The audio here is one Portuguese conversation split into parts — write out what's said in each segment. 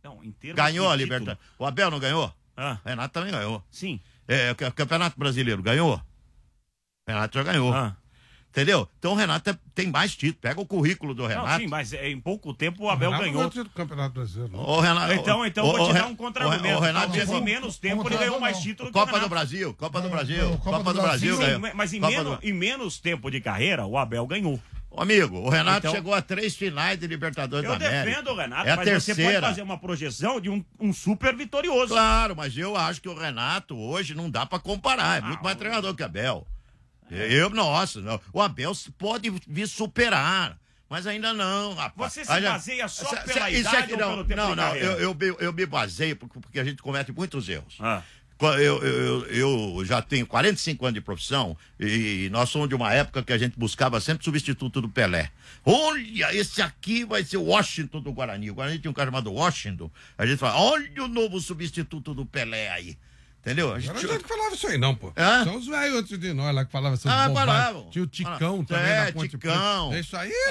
Não, em termos Ganhou de a título. Libertadores. O Abel não ganhou? Ah. Renato também ganhou. Sim. O Campeonato Brasileiro ganhou? Renato já ganhou. Entendeu? Então o Renato tem mais títulos. Pega o currículo do Renato. Não, sim, mas em pouco tempo o Abel ganhou. Do Campeonato Brasileiro. O Renato, Então vou te dar um contra-argumento. o Renato Talvez chegou- em menos tempo ele ganhou mais título que o Copa Renato. do Brasil, Copa do Não, Brasil, Copa do Brasil ganhou. Mas em menos tempo de carreira, o Abel ganhou. Ô, amigo, o Renato Então- chegou a 3 finais de Libertadores Eu da América. defendo o Renato, É a mas você pode terceira. fazer uma projeção de um super vitorioso. Claro, mas eu acho que o Renato hoje não dá pra comparar. É muito mais treinador que o Abel. Nossa, não. O Abel pode vir superar. Mas ainda não, rapaz. Você se baseia só pela isso idade aqui, ou não, pelo tempo não, de não, carreira? eu me baseio porque a gente comete muitos erros. Ah. Eu já tenho 45 anos de profissão e nós somos de uma época que a gente buscava sempre substituto do Pelé. Olha, esse aqui vai ser o Washington do Guarani. O Guarani tinha um cara chamado Washington. A gente fala, olha o novo substituto do Pelé aí. Entendeu? Não era gente que falava isso aí, não, pô. Hã? São os velhos antes de nós lá que falavam essas falavam. Tinha o Ticão também na Ponte Ticão. Preta. Isso aí,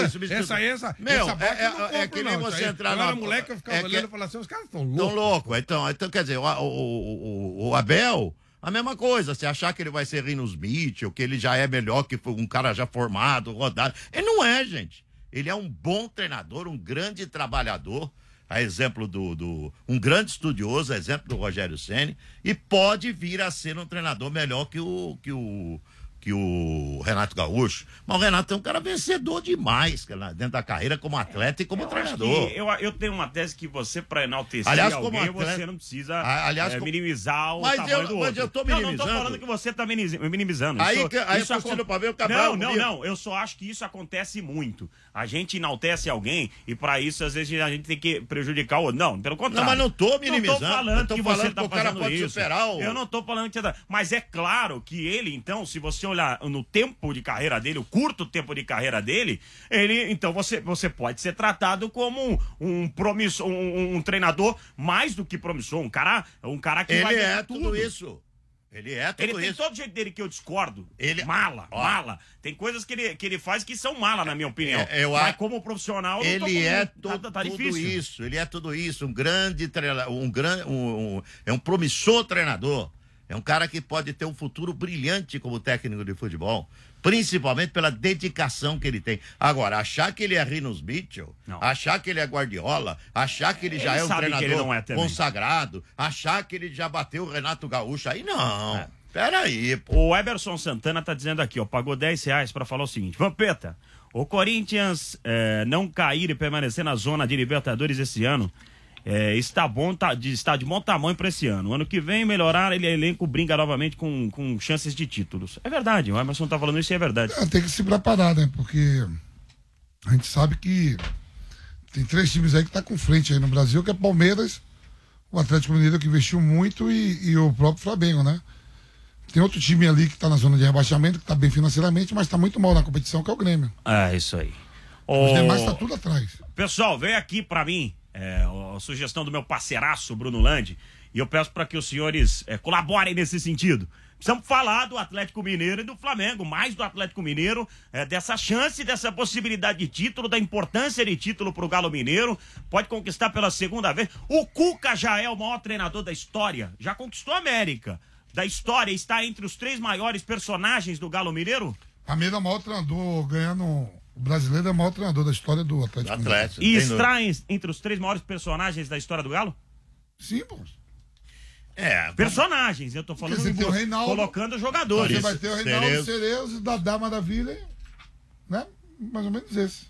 Meu, essa bosta eu não compro, que nem não. você Isso aí, entrar quando eu era na- moleque, eu ficava é que- olhando e falava assim, os caras estão Tão loucos. louco. Então, quer dizer, o Abel, a mesma coisa. Você achar que ele vai ser Rinos Mitchell, que ele já é melhor que um cara já formado, rodado. Ele não é, gente. Ele é um bom treinador, um grande trabalhador. A exemplo um grande estudioso, a exemplo do Rogério Ceni, e pode vir a ser um treinador melhor que o Renato Gaúcho. Mas o Renato é um cara vencedor demais, cara, dentro da carreira como atleta e como treinador. Eu tenho uma tese que você, para enaltecer Aliás, como alguém, atleta- você não precisa como- minimizar o Mas tamanho do outro. eu tô Não minimizando. tô falando que você tá minimizando. Aí Isso- a isso torcida pra ver o Não, Cabral. não. Eu só acho que isso acontece muito. A gente enaltece alguém e para isso, às vezes, a gente tem que prejudicar o outro. Não, pelo contrário. Não, mas não tô minimizando. Não tô falando Eu tô que falando você que tá o cara fazendo pode isso. superar o- Eu não tô falando que... Mas é claro que ele, então, se você olhar no tempo de carreira dele, o curto tempo de carreira dele, então você pode ser tratado como um promissor, um treinador mais do que promissor, um cara que Ele vai é ganhar tudo isso. Ele é tudo Ele isso. tem todo o jeito dele que eu discordo. Ele- Mala. Tem coisas que ele faz que são mala, na minha opinião. Mas como profissional, eu não tô Ele é tá tudo difícil. isso. Ele é tudo isso. Um grande treinador, é um promissor treinador. É um cara que pode ter um futuro brilhante como técnico de futebol, principalmente pela dedicação que ele tem. Agora, achar que ele é Rinos Mitchell, achar que ele é Guardiola, achar que ele já Ele é um sabe que treinador ele não é também. consagrado, achar que ele já bateu o Renato Gaúcho, aí não. Peraí, pô. O Eberson Santana tá dizendo aqui, ó, pagou R$10 para falar o seguinte: Vampeta, o Corinthians não cair e permanecer na zona de Libertadores esse ano está de bom tamanho para esse ano. Ano que vem, melhorar, ele elenco brinca novamente com chances de títulos. É verdade, o Emerson tá falando isso e é verdade. Tem que se preparar, né? Porque a gente sabe que tem 3 times aí que tá com frente aí no Brasil, que é Palmeiras, o Atlético Mineiro, que investiu muito, e o próprio Flamengo, né? Tem outro time ali que tá na zona de rebaixamento, que tá bem financeiramente, mas tá muito mal na competição, que é o Grêmio. É, isso aí. Os demais tá tudo atrás. Pessoal, veio aqui pra mim a sugestão do meu parceiraço, Bruno Landi, e eu peço para que os senhores colaborem nesse sentido. Precisamos falar do Atlético Mineiro e do Flamengo, mais do Atlético Mineiro, dessa chance, dessa possibilidade de título, da importância de título pro Galo Mineiro, pode conquistar pela segunda vez. O Cuca já é o maior treinador da história, já conquistou a América, da história, está entre os 3 maiores personagens do Galo Mineiro? Palmeiras é o maior treinador, ganhando... O brasileiro é o maior treinador da história do Atlético Mineiro. E está entre os 3 maiores personagens da história do Galo? Sim, pô. Personagens, eu tô falando Porque você tem o Reinaldo, colocando jogadores. Você vai ter o Reinaldo, Cerezo, Dadá Maravilha, né? Mais ou menos esse.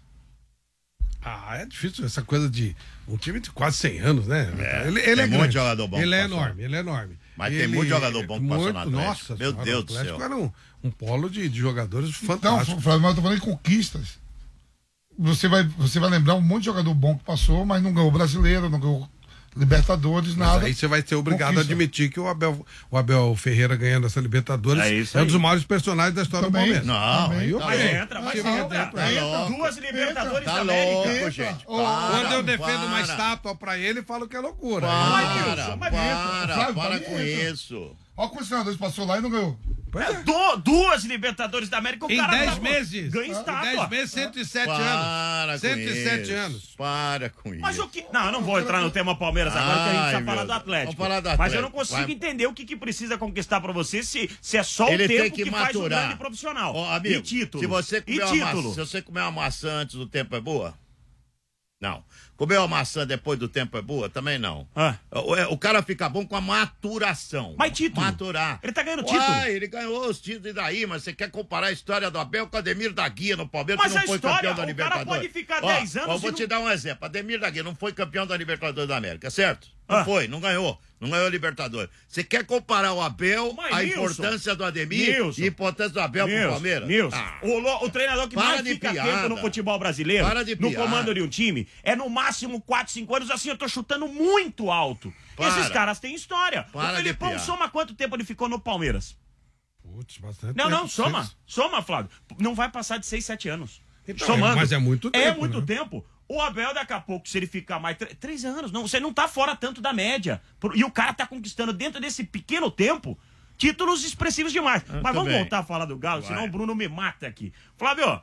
É difícil essa coisa de um time de quase 100 anos, né? Ele tem é muito grande. jogador bom. Ele é enorme. Mas tem muito jogador bom que passou na Atlético. Nossa, Meu senhora, Deus do o Atlético céu. era um polo de jogadores Então, fantásticos. Flávio, mas eu tô falando em conquistas. Você vai lembrar um monte de jogador bom que passou, mas não ganhou brasileiro, não ganhou Libertadores, Mas nada. aí você vai ser obrigado a Conquista. admitir que o Abel Ferreira ganhando essa Libertadores é um dos maiores personagens da história Também. do Palmeiras. Não, Também. Aí, Mas ok. entra, mas Se entra. entra. Duas Libertadores Tá da América. louco, gente. Quando eu defendo para. uma estátua pra ele, falo que é loucura. Para Flávio, com para mim, isso. Olha quantos treinadores passou lá e não ganhou. Pois é. Duas Libertadores da América, o Em cara 10 meses. ganha Em estátua. 10 meses, 107 Para anos. com 107 isso. anos. Para com Mas isso. o que. Não, eu não vou entrar no tema Palmeiras agora, porque a gente Ai, precisa falar meu do Deus. Atlético. Vamos falar do Mas eu Atlético. não consigo Vai. entender o que precisa conquistar pra você se é só Ele o tem tempo que que faz um maturar. grande profissional. Ó, amigo, e título. Se você comer se você comer uma maçã antes do tempo é boa? Não. Comer uma maçã depois do tempo é boa? Também não. Ah. O cara fica bom com a maturação. Mas título? Maturar. Ele tá ganhando título. Ele ganhou os títulos, e daí? Mas você quer comparar a história do Abel com o Ademir da Guia no Palmeiras, Mas que não a foi história, campeão da o Libertadores? cara pode ficar 10 anos Ó, e vou não- te dar um exemplo. Ademir da Guia não foi campeão da Libertadores da América, certo? Não Ah. foi, não ganhou. Não ganhou a Libertadores. Você quer comparar o Abel, Mas, a Nilson, importância do Ademir Nilson, e a importância do Abel pro Palmeiras? Nilson, Ah. o treinador que Para mais de fica piada. tempo no futebol brasileiro, Para de no piada. comando de um time, é no máximo 4, 5 anos. Assim, eu tô chutando muito alto. Para. Esses caras têm história. Para O de Felipão piada. soma quanto tempo ele ficou no Palmeiras? Putz, bastante Não, tempo. soma. Soma, Flávio. Não vai passar de 6, 7 anos. Então, Somando. mas é muito tempo, É muito né? tempo. O Abel, daqui a pouco, se ele ficar mais 3 anos, não, você não tá fora tanto da média. E o cara tá conquistando, dentro desse pequeno tempo, títulos expressivos demais. Mas vamos bem. voltar a falar do Galo, Vai. senão o Bruno me mata aqui. Flávio,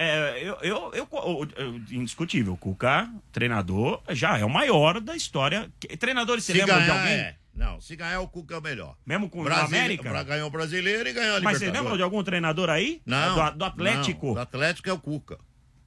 indiscutível, o Cuca, treinador, já é o maior da história. Treinadores, você Se lembra de ganhar, alguém? Não, se ganhar o Cuca é o melhor. Mesmo com o Brasil, América? Ganhou o Brasileiro e ganhou a Mas você Libertadores. lembra de algum treinador aí? Não. Do Atlético? Não, do Atlético é o Cuca.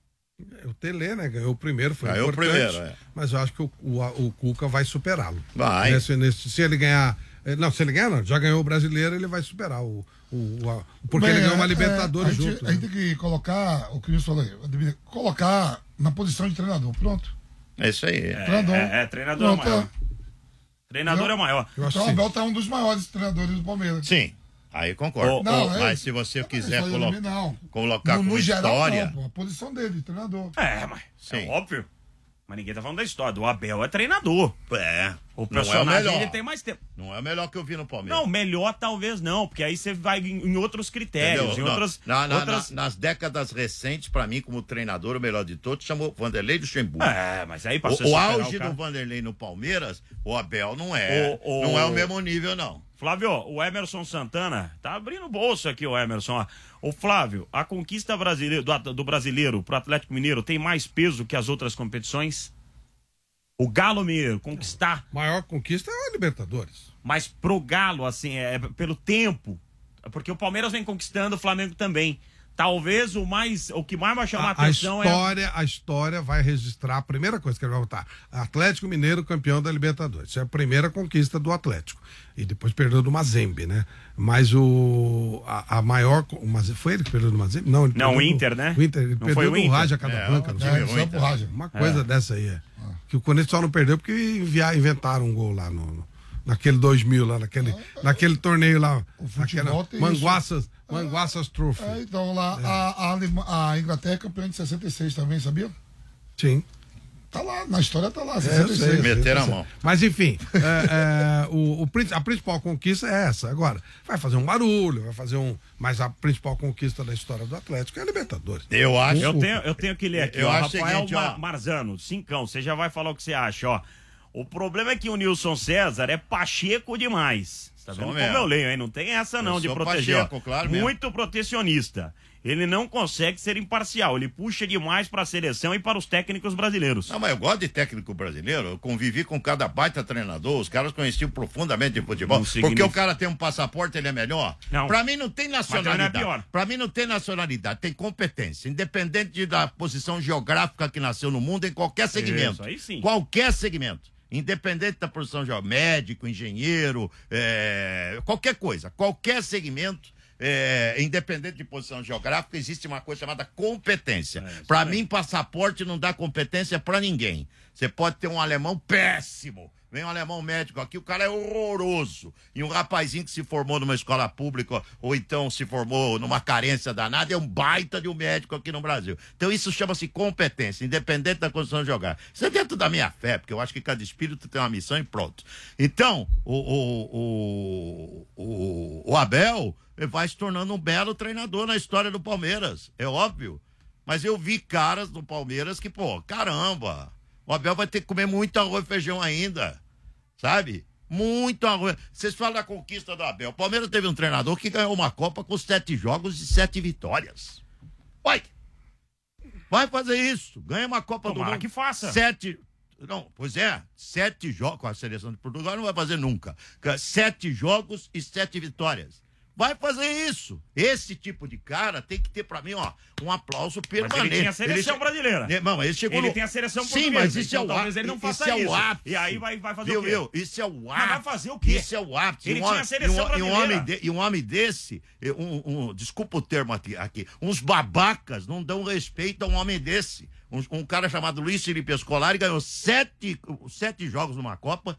O Tele, né? Ganhou o primeiro, foi Ganhou o importante. primeiro, é. Mas eu acho que o Cuca vai superá-lo. Vai. Se ele ganhar. Não, se ele ganhar, não. Já ganhou o brasileiro, ele vai superar porque Bem, ele ganhou uma Libertadores a gente, junto. A gente tem que colocar, o que o Nilson falou aí, colocar na posição de treinador. Pronto. É isso aí. Treinador. Treinador é o Pronto, maior. Treinador é o maior. Eu acho Então o que sim. Abel tá um dos maiores treinadores do Palmeiras. Sim, aí concordo. Não, Mas se você quiser Isso aí não. colocar como no geral, história... não, pô, a posição dele, de treinador. Mas Sim. é óbvio. Mas ninguém tá falando da história. Do Abel é treinador. É, O não é o personagem melhor. ele tem mais tempo. Não é o melhor que eu vi no Palmeiras. Não, melhor talvez não, porque aí você vai em outros critérios, Entendeu? em Não, outras... outras... nas décadas recentes, pra mim, como treinador, o melhor de todos, chamou Vanderlei Luxemburgo. Mas aí pra você O superar auge cara- do Vanderlei no Palmeiras, o Abel não é. O- Não é o mesmo nível, não. Flávio, o Emerson Santana, tá abrindo o bolso aqui o Emerson. Ó. O Flávio, a conquista brasileiro, do brasileiro pro Atlético Mineiro tem mais peso que as outras competições? O Galo Mineiro conquistar, Maior conquista é a Libertadores. mas pro Galo, assim, é pelo tempo. Porque o Palmeiras vem conquistando, o Flamengo também. Talvez o que mais vai chamar a atenção A história vai registrar a primeira coisa que ele vai botar. Atlético Mineiro campeão da Libertadores. Isso é a primeira conquista do Atlético. E depois perdeu do Mazembe, né? Mas a maior... Foi ele que perdeu do Mazembe? Não, ele Não, perdeu o Inter, né? O Inter, ele Não perdeu foi o do Inter? Raja Casablanca. não foi? Só por Raja. Uma coisa dessa aí, Que o Corinthians só não perdeu porque inventaram um gol lá naquele 2000, lá naquele torneio lá. O futebol tem Manguaças Trophy. Então lá, a Inglaterra é campeã de 66 também, sabia? Sim. Tá lá, na história tá lá, eu 66. sei. Meteram a mão. Mas enfim, a principal conquista é essa. Agora, vai fazer um barulho, mas a principal conquista da história do Atlético é a Libertadores. Eu acho. Eu tenho que ler aqui, Eu ó. acho o Rafael seguinte, ó. Marzano, cincão, você já vai falar o que você acha, ó. O problema é que o Nilson César é pacheco demais. Você tá Sou vendo mesmo. como eu leio, hein? Não tem essa não Eu de sou proteger. ó. pacheco, claro mesmo. Muito protecionista. Ele não consegue ser imparcial. Ele puxa demais para a seleção e para os técnicos brasileiros. Não, mas eu gosto de técnico brasileiro. Eu convivi com cada baita treinador. Os caras conheciam profundamente de futebol. Não significa- Porque o cara tem um passaporte, ele é melhor? Não. Pra mim não tem Mas nacionalidade. não é pior. Pra mim não tem nacionalidade, tem competência. Independente da posição geográfica que nasceu no mundo, em qualquer segmento. Isso, aí sim. Qualquer segmento. Independente da posição geográfica, médico, engenheiro, qualquer coisa. Qualquer segmento. Independente de posição geográfica, existe uma coisa chamada competência. Pra mim, passaporte não dá competência pra ninguém. Você pode ter um alemão péssimo. Vem um alemão médico aqui, o cara é horroroso. E um rapazinho que se formou numa escola pública ou então se formou numa carência danada, é um baita de um médico aqui no Brasil. Então isso chama-se competência, independente da condição geográfica. Isso é dentro da minha fé, porque eu acho que cada espírito tem uma missão e pronto. Então, o Abel vai se tornando um belo treinador na história do Palmeiras, é óbvio. Mas eu vi caras do Palmeiras que, caramba, o Abel vai ter que comer muito arroz e feijão ainda, sabe? Muito arrogante. Vocês falam da conquista do Abel. O Palmeiras teve um treinador que ganhou uma Copa com 7 jogos e 7 vitórias. Vai fazer isso. Ganha uma Copa do Mundo. Que faça. 7. Não, pois é. 7 jogos. Com a seleção de Portugal não vai fazer nunca. 7 jogos e 7 vitórias. Vai fazer isso. Esse tipo de cara tem que ter, pra mim, ó, um aplauso permanente. Mas ele tem a seleção brasileira. Não, ele chegou Ele tem a seleção Sim, portuguesa. mas isso então, é o talvez ele não faça isso. E aí vai fazer o quê? Isso é o ápice. Mas vai fazer o quê? Isso é o ápice. Ele tinha a seleção brasileira. E um homem desse, desculpa o termo aqui, uns babacas não dão respeito a um homem desse. Um cara chamado Luiz Felipe Scolari ganhou 7 jogos numa Copa,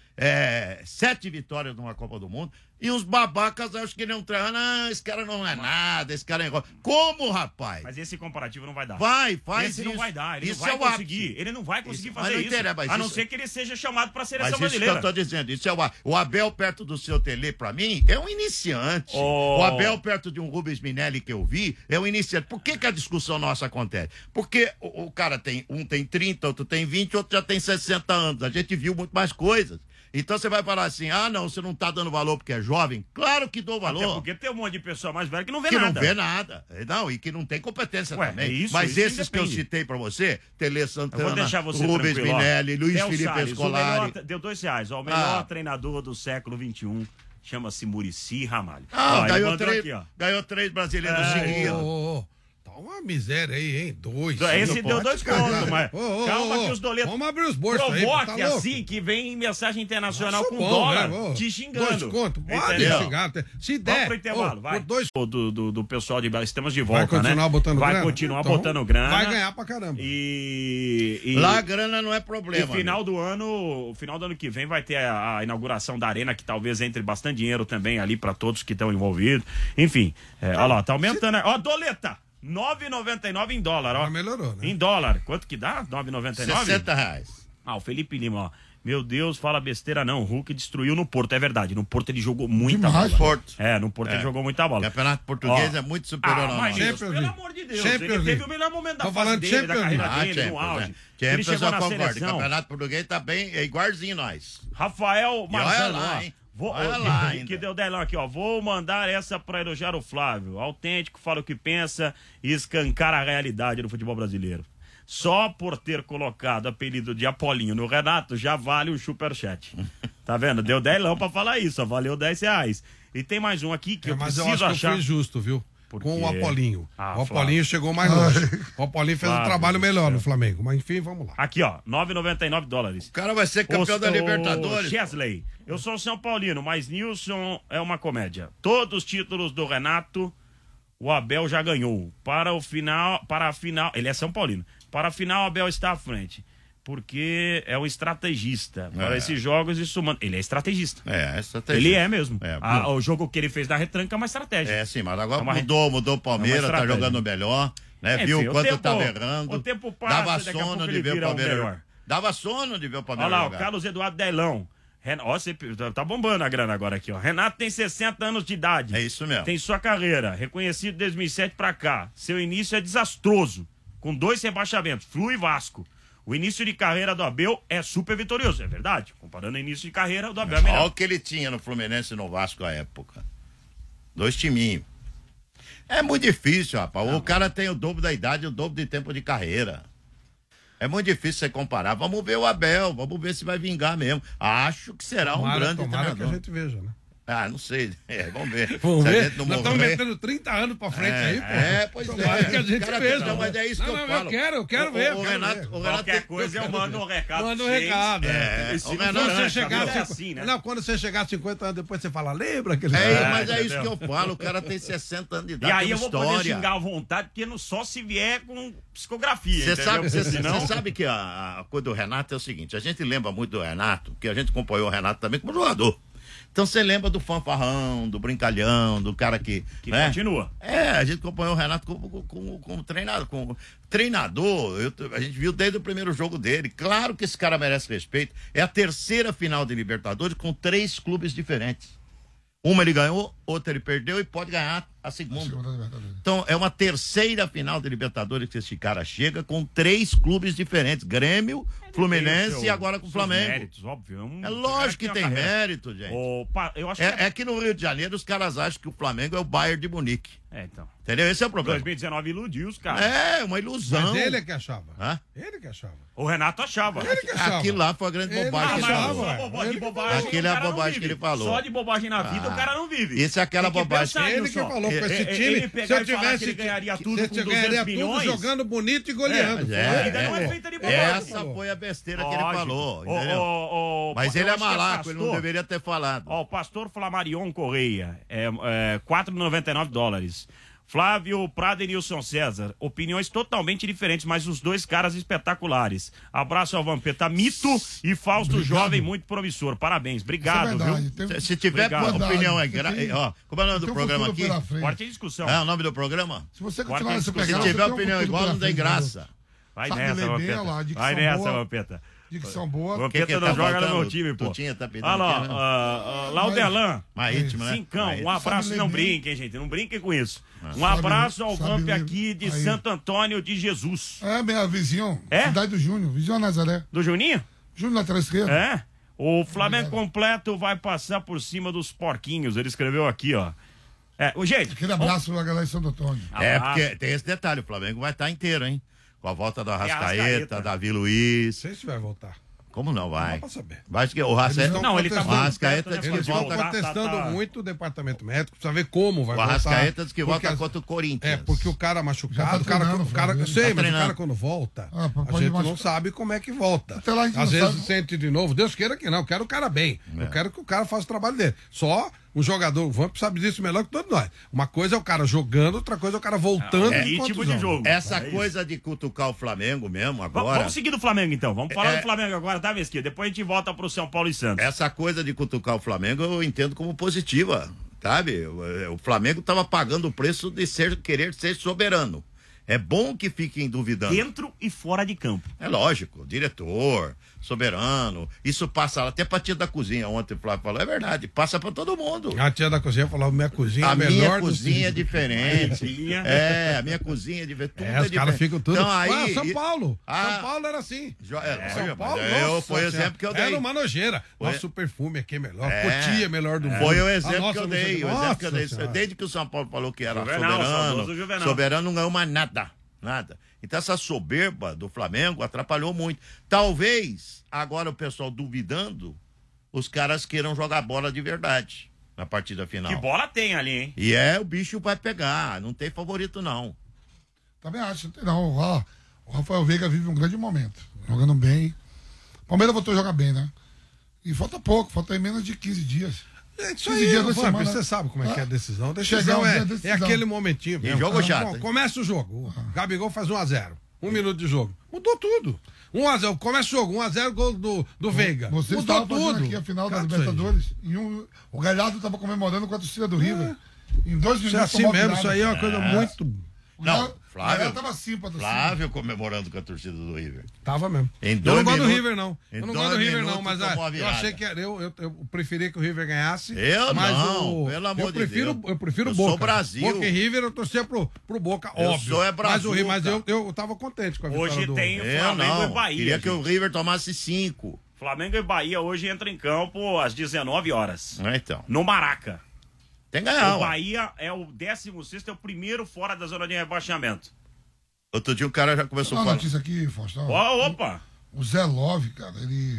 7 vitórias numa Copa do Mundo. E os babacas acham que ele é um treinador. Esse cara não é nada, esse cara é igual. Como, rapaz? Mas esse comparativo não vai dar. Faz esse isso. não vai dar. Ele isso não vai é conseguir. ápice. Ele não vai conseguir Isso, fazer isso. A não ser que ele seja chamado para a seleção mas brasileira. Isso que eu tô dizendo. Isso é o Abel perto do seu Tele, pra mim, é um iniciante. O Abel perto de um Rubens Minelli que eu vi, é um iniciante. Por que a discussão nossa acontece? Porque o cara um tem 30, outro tem 20, outro já tem 60 anos. A gente viu muito mais coisas. Então você vai falar assim, não, você não tá dando valor porque é jovem? Claro que dou valor. Até porque tem um monte de pessoa mais velha que não vê nada. nada. Que não vê nada. Não, e que não tem competência também. Isso, mas isso esses que eu independe. citei pra você, Tele Santana, Rubens Minelli, Luiz Felipe Scolari. Deu R$2. O melhor treinador do século XXI chama-se Muricy Ramalho. Ganhou 3 brasileiros seguidos. Uma miséria aí, hein? 2. Esse deu 2 pontos, mas calma que os doletos. Vamos abrir os bolsos aí. Provoque assim que vem mensagem internacional com dólar te xingando. 2 contos. Pode xingar. Se der. Vamos pro intervalo, vai. Do pessoal de Belo, estamos de volta, vai continuar né? botando vai grana? Continuar botando grana. Vai ganhar pra caramba. E lá a grana não é problema. E final do ano que vem vai ter a inauguração da arena, que talvez entre bastante dinheiro também ali pra todos que estão envolvidos. Enfim, olha lá, tá aumentando. Ó, doleta! 9,99 em dólar, ó. Melhorou, né? Em dólar. Quanto que dá? 9,99? R$60. O Felipe Lima, ó. Meu Deus, fala besteira não. O Hulk destruiu no Porto, é verdade. No Porto ele jogou muita bola. Porto. No Porto ele jogou muita bola. O campeonato português é muito superior ao nosso. Pelo amor de Deus. Ele teve o melhor momento da fase dele, da carreira dele, no auge. Ele chegou na seleção. O campeonato português tá bem, é igualzinho nós. Rafael Marzano, olha lá, hein? Que deu 10 aqui, ó. Vou mandar essa pra elogiar o Flávio. Autêntico, fala o que pensa e escancara a realidade do futebol brasileiro. Só por ter colocado apelido de Apolinho no Renato já vale o superchat. Tá vendo? Deu 10 pra falar isso, ó. Valeu R$10. E tem mais um aqui que eu preciso mas eu acho achar. Que eu fui justo, viu? Com o Apolinho. O Apolinho Flávio. chegou mais longe. O Apolinho fez um trabalho melhor no Flamengo. Mas enfim, vamos lá. Aqui, ó, $9,99. O cara vai ser campeão da Libertadores. Chesley, eu sou São Paulino, mas Nilson é uma comédia. Todos os títulos do Renato, o Abel já ganhou. Para a final, ele é São Paulino. Para a final, o Abel está à frente. Porque é um estrategista. Para esses jogos, isso manda. Ele é estrategista. É estrategista. Ele é mesmo. O jogo que ele fez na retranca é uma estratégia. Sim, mas agora mudou o Palmeiras, tá jogando melhor, né? Viu o quanto tava errando. O tempo passa, dava sono de ver o Palmeiras. Dava sono de ver o Palmeiras. Olha lá, o Carlos Eduardo Delão. Ó, você tá bombando a grana agora aqui, ó. Renato tem 60 anos de idade. É isso mesmo. Tem sua carreira, reconhecido de 2007 pra cá. Seu início é desastroso, com 2 rebaixamentos, Flu e Vasco. O início de carreira do Abel é super vitorioso, é verdade. Comparando o início de carreira, o do Abel é melhor. Olha o que ele tinha no Fluminense e no Vasco à época. 2 timinhos. É muito difícil, rapaz. O cara tem o dobro da idade e o dobro de tempo de carreira. É muito difícil você comparar. Vamos ver o Abel, vamos ver se vai vingar mesmo. Acho que será um grande treinador. Que a gente veja, né? Não sei. Vamos ver. Vamos ver. Nós estamos metendo 30 anos pra frente aí, pô. Pois Tomara que a gente veja. Não, mas é isso que eu falo. Eu quero ver. O Renato qualquer coisa eu mando um recado. Manda um recado. O Renato, assim, né? Não, quando você chegar a 50 anos depois, você fala, lembra aquele... Mas é isso que eu falo. O cara tem 60 anos de idade. E aí eu vou poder xingar à vontade, porque só se vier com psicografia. Você sabe que a coisa do Renato é o seguinte: a gente lembra muito do Renato, porque a gente acompanhou o Renato também como jogador. Então você lembra do fanfarrão, do brincalhão, do cara que né? Continua. A gente acompanhou o Renato como treinador. A gente viu desde o primeiro jogo dele. Claro que esse cara merece respeito. É a 3ª final de Libertadores com 3 clubes diferentes. Uma ele ganhou, outra ele perdeu e pode ganhar A segunda. Libertadores. Então, é uma terceira final de Libertadores que esse cara chega com 3 clubes diferentes. Grêmio, Fluminense e agora com o Flamengo. Méritos, óbvio. É lógico que tem mérito, gente. Eu acho É que no Rio de Janeiro os caras acham que o Flamengo é o Bayern de Munique. então. Entendeu? Esse é o problema. 2019 iludiu os caras. É, uma ilusão. Mas ele é que achava. Hã? Ele que achava. O Renato achava. Ele que achava. Aquilo lá foi a grande Ele bobagem que ele achava, falou. ué. De bobagem, Aquilo é o a cara não bobagem vive. que ele falou. Só de bobagem na vida o cara não vive. Isso é aquela Tem que bobagem. pensar Ele nisso, que ó. falou com esse time, Ele se pegar eu e falar tivesse que ele ganharia tudo você com 200 ganharia milhões. tudo jogando bonito e goleando. Mas A vida não é feita de bobagem. essa foi a besteira que ele Lógico. falou, entendeu? Mas ele é malaco, ele não deveria ter falado. Ó, o pastor Flamarion Correia, $4,99. Flávio Prado e Nilson César, opiniões totalmente diferentes, mas os dois caras espetaculares. Abraço ao Vampeta, mito e Fausto Obrigado. Jovem, muito promissor. Parabéns, obrigado, Isso é verdade. viu? Se tiver Obrigado. opinião, Tem- ó, como é o nome do Tem um programa futuro aqui? pela frente. Forte discussão. É o nome do programa? Se você Guarda continuar nessa a discussão. Se pegada, tiver você tem um opinião futuro igual, pela não tem frente, graça. Vai Sabe nessa, ler bem, Vampeta. olha lá, dicção Vai nessa, boa. Vampeta. Dicção boa. Vampeta que não tá joga no faltando? meu time, pô. Tutinha tá pedindo Olha aqui, né? lá, Laudelan. Marítimo, né? Cincão, Marítimo. um abraço, Sabe não ler bem. brinquem, gente, não brinquem com isso. Um Sabe abraço ler- ao sabe Vamp ler- aqui de aí. Santo Antônio de Jesus. É, minha vizinho. É? Cidade do Júnior. Vizinho Nazaré. Do Juninho? Júnior lateral esquerdo. É. O Flamengo completo vai passar por cima dos porquinhos. Ele escreveu aqui, ó. Gente. Aquele abraço pra galera de Santo Antônio. É, Abraço. porque tem esse detalhe, o Flamengo vai estar inteiro, hein? Com a volta do Arrascaeta, Arrascaeta. Davi Luiz. Não sei se vai voltar. Como não vai? Não dá pra saber. Vai que o Eles Arrascaeta. não- Não, ele tá contestando. O Arrascaeta né, diz que Eles estão volta. contestando muito o departamento médico, precisa ver como vai O voltar. Arrascaeta diz que volta Porque contra o Corinthians. porque o cara Já machucado, tá o cara, treinando, o cara, Flávio. eu sei, Tá mas o treinando. cara quando volta, Ah, a pode gente não machucar. sabe como é que volta. Até lá a gente Às não vezes sabe. sente de novo, Deus queira que não, eu quero o cara bem. Eu quero que o cara faça o trabalho dele. Só um jogador, o Vamp sabe disso melhor que todos nós. Uma coisa é o cara jogando, outra coisa é o cara voltando. É de ritmo de contusão. jogo. Essa É isso. coisa de cutucar o Flamengo mesmo agora. Vamos seguir do Flamengo, então. Vamos falar É. do Flamengo agora, tá, Mesquita? Depois a gente volta pro São Paulo e Santos. Essa coisa de cutucar o Flamengo eu entendo como positiva, sabe? O Flamengo estava pagando o preço de querer ser soberano. É bom que fiquem duvidando. Dentro e fora de campo. É lógico, diretor, soberano, isso passa até pra tia da cozinha, ontem o Flávio falou, é verdade, passa pra todo mundo. A tia da cozinha falava, minha cozinha é A melhor minha do cozinha é que... diferente. Cozinha. É, a minha cozinha é diferente. Tudo É, é os caras diferente. ficam tudo... Então, aí, São Paulo. Ah. São Paulo era assim. São Paulo, foi o nossa, exemplo que eu dei. Era uma nojeira. Foi- Nosso perfume aqui é melhor. É. Cotia é melhor do mundo. Foi o A exemplo nossa que eu não sei dei. o O quê. exemplo que eu dei. Nossa Senhora. Desde que o São Paulo falou que era Juvenal, saudoso soberano, Juvenal. soberano não ganhou mais nada. Nada. Então essa soberba do Flamengo atrapalhou muito. Talvez, agora o pessoal duvidando, os caras queiram jogar bola de verdade na partida final. Que bola tem ali, hein? E o bicho vai pegar. Não tem favorito, não. Também acho. Não, o Rafael Veiga vive um grande momento. Jogando bem. Palmeiras voltou a jogar bem, né? E falta pouco, falta aí menos de 15 dias. É isso 15 aí, dias, 2 Vamp, semanas. você sabe como é que é a decisão. A Chegar decisão um dia, é decisão. aquele momentinho. E jogo chato, Bom, hein? começa o jogo. O Gabigol faz 1-0. 1 minuto de jogo. Mudou tudo. 1-0, começa o jogo. 1-0, gol do Veiga. Você Mudou estava fazendo tudo. aqui a final da Cara, Libertadores. O Galhardo estava comemorando com a torcida do River. Em 2 Isso é minutos. assim tomou mesmo. virada. Isso aí é uma coisa muito... Não, Flávio. Tava assim pra torcida. Flávio comemorando com a torcida do River. Tava mesmo. Em Eu 2 não gosto do minutos- River, não. em Eu não 2 gosto do River, não, minutos mas tomou a eu virada. achei que eu preferia que o River ganhasse. Eu mas não, pelo amor de Deus. Eu prefiro Eu o Boca. sou Brasil. Boca e River eu torcia pro Boca, Eu óbvio. sou mas Brazuca. o River, mas eu tava contente com a vitória Hoje do... tem Eu Flamengo não. e Bahia. Queria que o gente. River tomasse 5. Flamengo e Bahia hoje entram em campo às 19 horas. Então. No Maraca. Tem que ganhar, O ué. Bahia é o 16º, é o primeiro fora da zona de rebaixamento. Outro dia o cara já começou a Uma falar. notícia aqui, Faustão. Opa! O Zé Love, cara, ele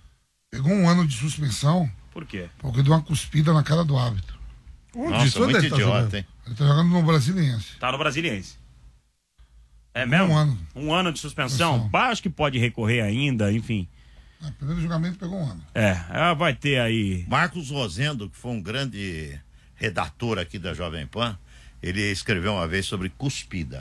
pegou 1 ano de suspensão Por quê? porque deu uma cuspida na cara do árbitro. Onde Nossa, isso? Onde muito ele tá jogando? idiota, hein? Ele tá jogando no Brasiliense. Tá no Brasiliense. É mesmo? 1 ano. 1 ano de suspensão? Suspensão. Bah, acho que pode recorrer ainda, enfim. Primeiro julgamento pegou 1 ano. Vai ter aí. Marcos Rosendo, que foi um grande redator aqui da Jovem Pan, ele escreveu uma vez sobre cuspida.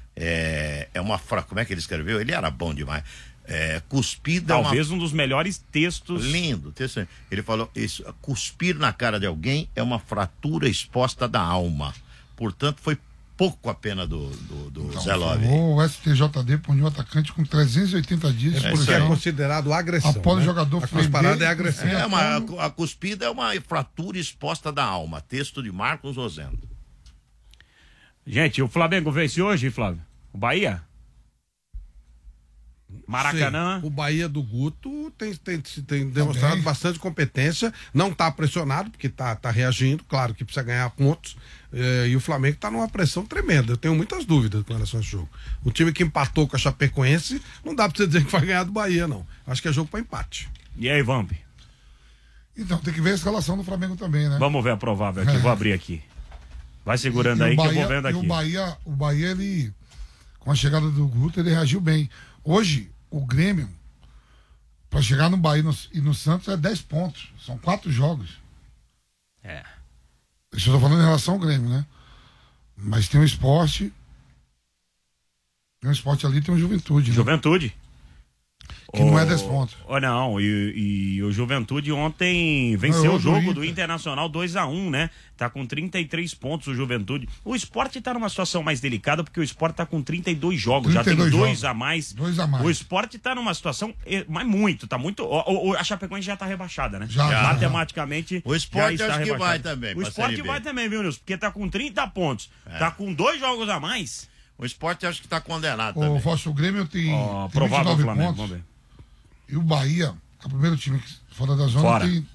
Como é que ele escreveu? Ele era bom demais. Cuspida Talvez um dos melhores textos. Lindo, texto. Ele falou isso, cuspir na cara de alguém é uma fratura exposta da alma. Portanto, foi pouco a pena do Zé Love. O STJD puniu o atacante com 380 dias de Porque é punição. considerado agressão. Após o né? jogador A cusparada é agressão. A cuspida é uma fratura exposta da alma. Texto de Marcos Rosendo. Gente, o Flamengo vence hoje, Flávio? O Bahia? Maracanã. Sim, o Bahia do Guto tem demonstrado bastante competência, não está pressionado, porque tá reagindo, claro que precisa ganhar pontos, e o Flamengo está numa pressão tremenda. Eu tenho muitas dúvidas com relação a esse jogo. O time que empatou com a Chapecoense, não dá para você dizer que vai ganhar do Bahia, não. Acho que é jogo para empate. E aí, Vamp? Então, tem que ver a escalação do Flamengo também, né? Vamos ver a provável aqui, vou abrir aqui. Vai segurando aí Bahia, que eu vou vendo aqui. O Bahia, ele, com a chegada do Guto, ele reagiu bem. Hoje, o Grêmio, para chegar no Bahia e no Santos, é 10 pontos. São 4 jogos. Isso eu tô falando em relação ao Grêmio, né? Mas tem o Sport. Tem o Sport ali, tem o Juventude. Né? Juventude. Que não é 10 pontos. Não, e o Juventude ontem venceu o jogo do Internacional 2-1, né? Tá com 33 pontos o Juventude. O Sport tá numa situação mais delicada porque o Sport tá com 32 jogos, 32 já tem jogos. 2 a mais. 2 a mais. O Sport tá numa situação, mas muito, tá muito. A Chapecoense já tá rebaixada, né? Já. Matematicamente. O Sport já está acho que rebaixado. vai também. O pra Sport Série B. vai também, viu, Nilson? Porque tá com 30 pontos. Tá com 2 jogos a mais. O Sport acho que tá condenado O também. Fausto, o Grêmio tem, tem Provável 29 Flamengo, pontos. vamos ver. E o Bahia, que é o primeiro time fora da zona, Fora. tem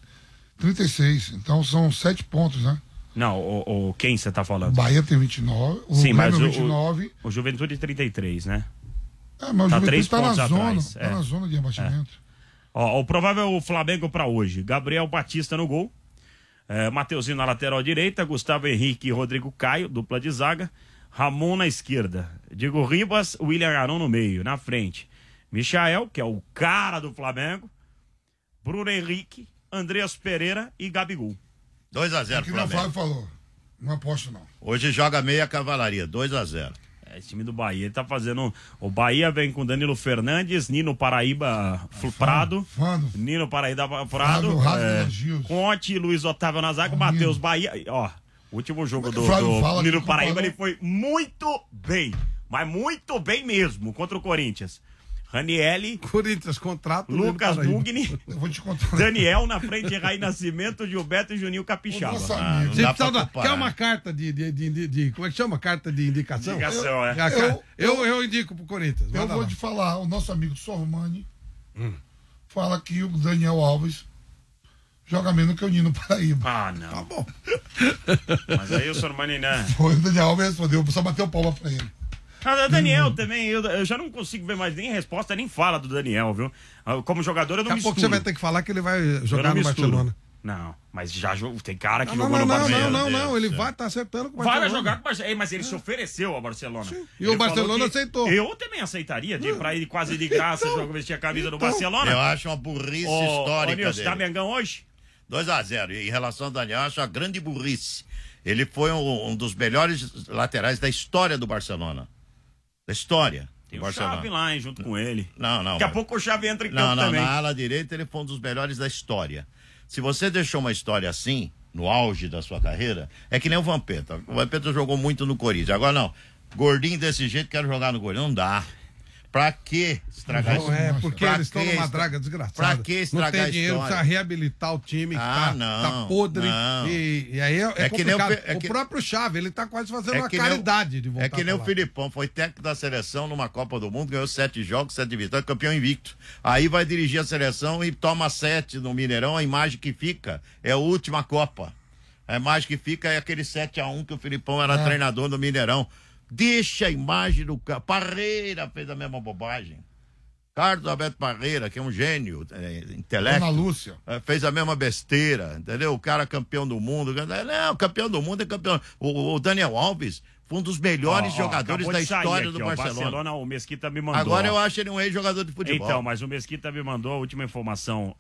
36. Então são 7 pontos, né? Não, quem você tá O falando? Bahia tem 29. O Sim, mas Grêmio 29. o Juventude 33, né? Mas o tá Juventude 3 tá na pontos zona. atrás, Tá na zona de abaixamento. O provável Flamengo pra hoje: Gabriel Batista no gol, Mateuzinho na lateral direita, Gustavo Henrique e Rodrigo Caio, dupla de zaga, Ramon na esquerda, Diego Ribas, William Arão no meio, na frente, Michael, que é o cara do Flamengo, Bruno Henrique, Andreas Pereira e Gabigol. 2-0 Que nem o Flamengo. Flávio falou. Não aposto, não. Hoje joga meia cavalaria, 2-0. Esse time do Bahia ele tá fazendo. O Bahia vem com Danilo Fernandes, Nino Paraíba Prado. Fando. Nino Paraíba Flávio, Prado. Raso, elogios. Conte, Luiz Otávio na zaga, Matheus Bahia. Ó, o último jogo do Flávio fala Nino que Paraíba comparou- ele foi muito bem. Mas muito bem mesmo contra o Corinthians. Ranielli, Corinthians, contrato. Lucas Paraíba. Mugni, Eu vou te contar. Daniel na frente, Raí Nascimento, Gilberto e Juninho Capixaba. Nossa, não amigo. Você dá precisa pra da- comparar. quer uma carta de como é que chama? Carta de indicação? Indicação, é. Eu indico pro Corinthians. Eu Manda vou lá. te falar, o nosso amigo Sormani fala que o Daniel Alves joga menos que o Nino Paraíba. Ah, não. Tá bom. Mas aí o Sormani, né? Foi, o Daniel Alves respondeu, só bateu palma pra ele. Ah, o Daniel também, eu já não consigo ver mais nem resposta, nem fala do Daniel, viu? Como jogador eu não Daqui a pouco misturo. você vai ter que falar que ele vai Eu jogar não no misturo. Barcelona. Não, mas já tem cara que Não, jogou no Barcelona. não, Deus ele do céu. vai estar acertando com o Vai Barcelona. jogar com o Barcelona. Mas ele se ofereceu ao Barcelona. Sim. E Ele o Barcelona falou que aceitou. Eu também aceitaria, pra ir quase de graça jogar vestir a camisa do Barcelona. Eu acho uma burrice histórica Nilson, tá dele. Mengão hoje? 2-0. E em relação ao Daniel, eu acho uma grande burrice. Ele foi um dos melhores laterais da história do Barcelona. Da história Tem do o Barcelona. Xavi lá, hein, junto com ele. Não. Daqui a mas- pouco o Xavi entra em campo Não, também. na ala direita ele foi um dos melhores da história. Se você deixou uma história assim, no auge da sua carreira, é que nem o Vampeta. O Vampeta jogou muito no Corinthians. Agora não, gordinho desse jeito, quero jogar no Corinthians. Não dá. Pra que estragar Não é, porque Pra eles estão que numa estra- draga desgraçada. Pra que estragar Não tem dinheiro, a história? precisa reabilitar o time que Ah, tá não, podre. não. E aí é que nem complicado. o- O próprio Chave, ele tá quase fazendo É uma que nem o- caridade de voltar É que nem pra o lá. Filipão, foi técnico da seleção numa Copa do Mundo, ganhou 7 jogos, 7 vitórias, campeão invicto. Aí vai dirigir a seleção e toma 7 no Mineirão, a imagem que fica é a última Copa. A imagem que fica é aquele 7-1 que o Filipão era treinador no Mineirão. Deixa a imagem do cara. Parreira fez a mesma bobagem. Carlos Alberto Parreira, que é um gênio, intelecto. Dona Lúcia. Fez a mesma besteira, entendeu? O cara campeão do mundo. Não, campeão do mundo é campeão. O Daniel Alves foi um dos melhores jogadores acabou da de sair história aqui, do ó, Barcelona. O Mesquita me mandou. Agora ó. eu acho ele um ex-jogador de futebol. Então, mas o Mesquita me mandou a última informação.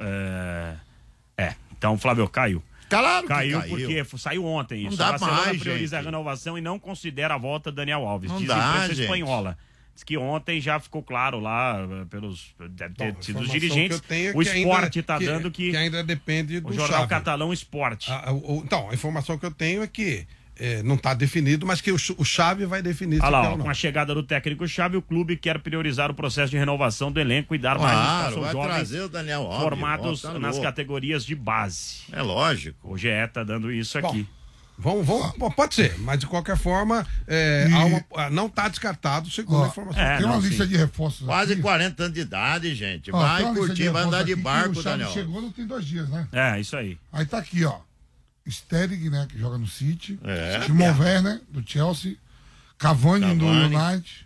Então o Flávio caiu. Claro que Caiu caiu. porque saiu ontem isso. Não dá O Barcelona mais, prioriza gente. a renovação e não considera a volta do Daniel Alves. Não Diz dá, a imprensa gente. espanhola. Diz que ontem já ficou claro lá, pelos. Deve ter Bom, a sido os informação dirigentes. que eu tenho é O que ainda- esporte está dando que. ainda depende do O jornal Xavi. catalão Esporte. Então, a informação que eu tenho é que não está definido, mas que o Xavi vai definir Olha lá, quer ó, ou não. com a chegada do técnico Xavi, o clube quer priorizar o processo de renovação do elenco e dar mais Claro, espaço aos vai jovens trazer o Daniel Alves. formados ó, tá nas louco. categorias de base. É lógico. O GE tá dando isso Bom, aqui. Pode ser, mas de qualquer forma, não está descartado, segundo a informação. Tem uma lista de reforços Quase aqui. 40 anos de idade, gente. Ó, Vai tem uma lista curtir, vai andar de reforços aqui que barco, o Xavi Daniel. chegou não tem 2 dias, né? É, isso aí. Aí tá aqui, ó. Sterling, né, que joga no City. É. Timo Werner, do Chelsea. Cavani do Cavani. United.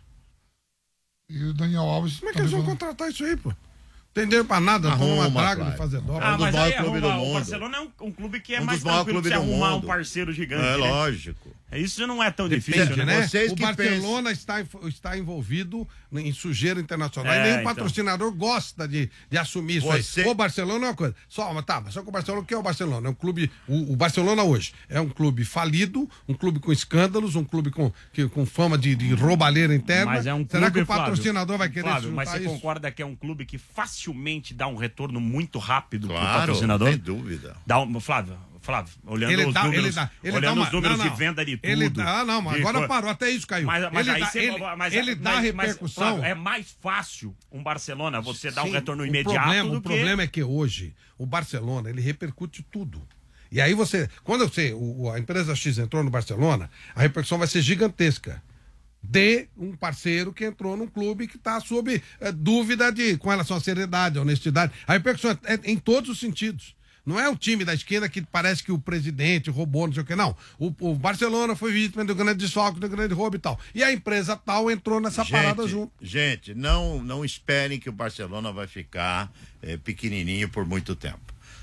E o Daniel Alves. Como é que eles vão contratar isso aí, pô? Entenderam pra nada, estão numa Arruma, draga de Flávio. fazer dobra. Um dos mas maiores aí clubes do o mundo. Barcelona é um clube que é Um mais dos maiores tranquilo de você clubes do arrumar mundo. um parceiro gigante, É né? lógico. Isso não é tão Depende, difícil, né? né? Vocês O que Barcelona está envolvido em sujeira internacional. É, e nem o então. patrocinador gosta de assumir isso Você- aí. O Barcelona é uma coisa. Só que o Barcelona, o que é o Barcelona? É um clube. O Barcelona hoje é um clube falido, um clube com escândalos, um clube com fama de roubalheira interna. Mas é um Será clube, que o patrocinador vai querer Flávio, juntar mas você isso? concorda que é um clube que facilmente dá um retorno muito rápido pro Claro, patrocinador? sem dúvida. Flávio, olhando Ele os dá- números, ele dá olhando uma- os números não, de venda de tudo. Ele dá, não, mas de agora co- parou, até isso caiu. Mas ele aí dá, você, ele dá repercussão. Flávio, é mais fácil um Barcelona você dar um Sim, retorno o imediato problema, do o problema é que hoje o Barcelona ele repercute tudo. E aí quando a empresa X entrou no Barcelona, a repercussão vai ser gigantesca. De um parceiro que entrou num clube que está sob dúvida com relação à seriedade, à honestidade. A repercussão é em todos os sentidos. Não é o time da esquerda que parece que o presidente roubou, não sei o que, não. O Barcelona foi vítima do grande desfalque, do grande roubo e tal. E a empresa tal entrou nessa parada junto. Gente, não esperem que o Barcelona vai ficar pequenininho por muito tempo.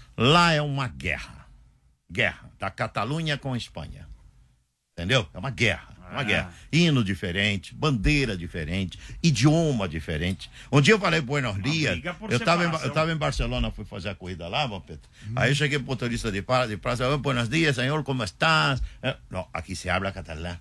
Lá é uma guerra. Guerra da Catalunha com a Espanha. Entendeu? É uma guerra. Uma guerra. Hino diferente, bandeira diferente, idioma diferente. Um dia eu falei Buenos Dias. briga por Eu separação. tava em Barcelona, fui fazer a corrida lá, Vampeta. Aí eu cheguei pro motorista de praça, Buenos dias, senhor, como estás? Não, aqui se habla catalão.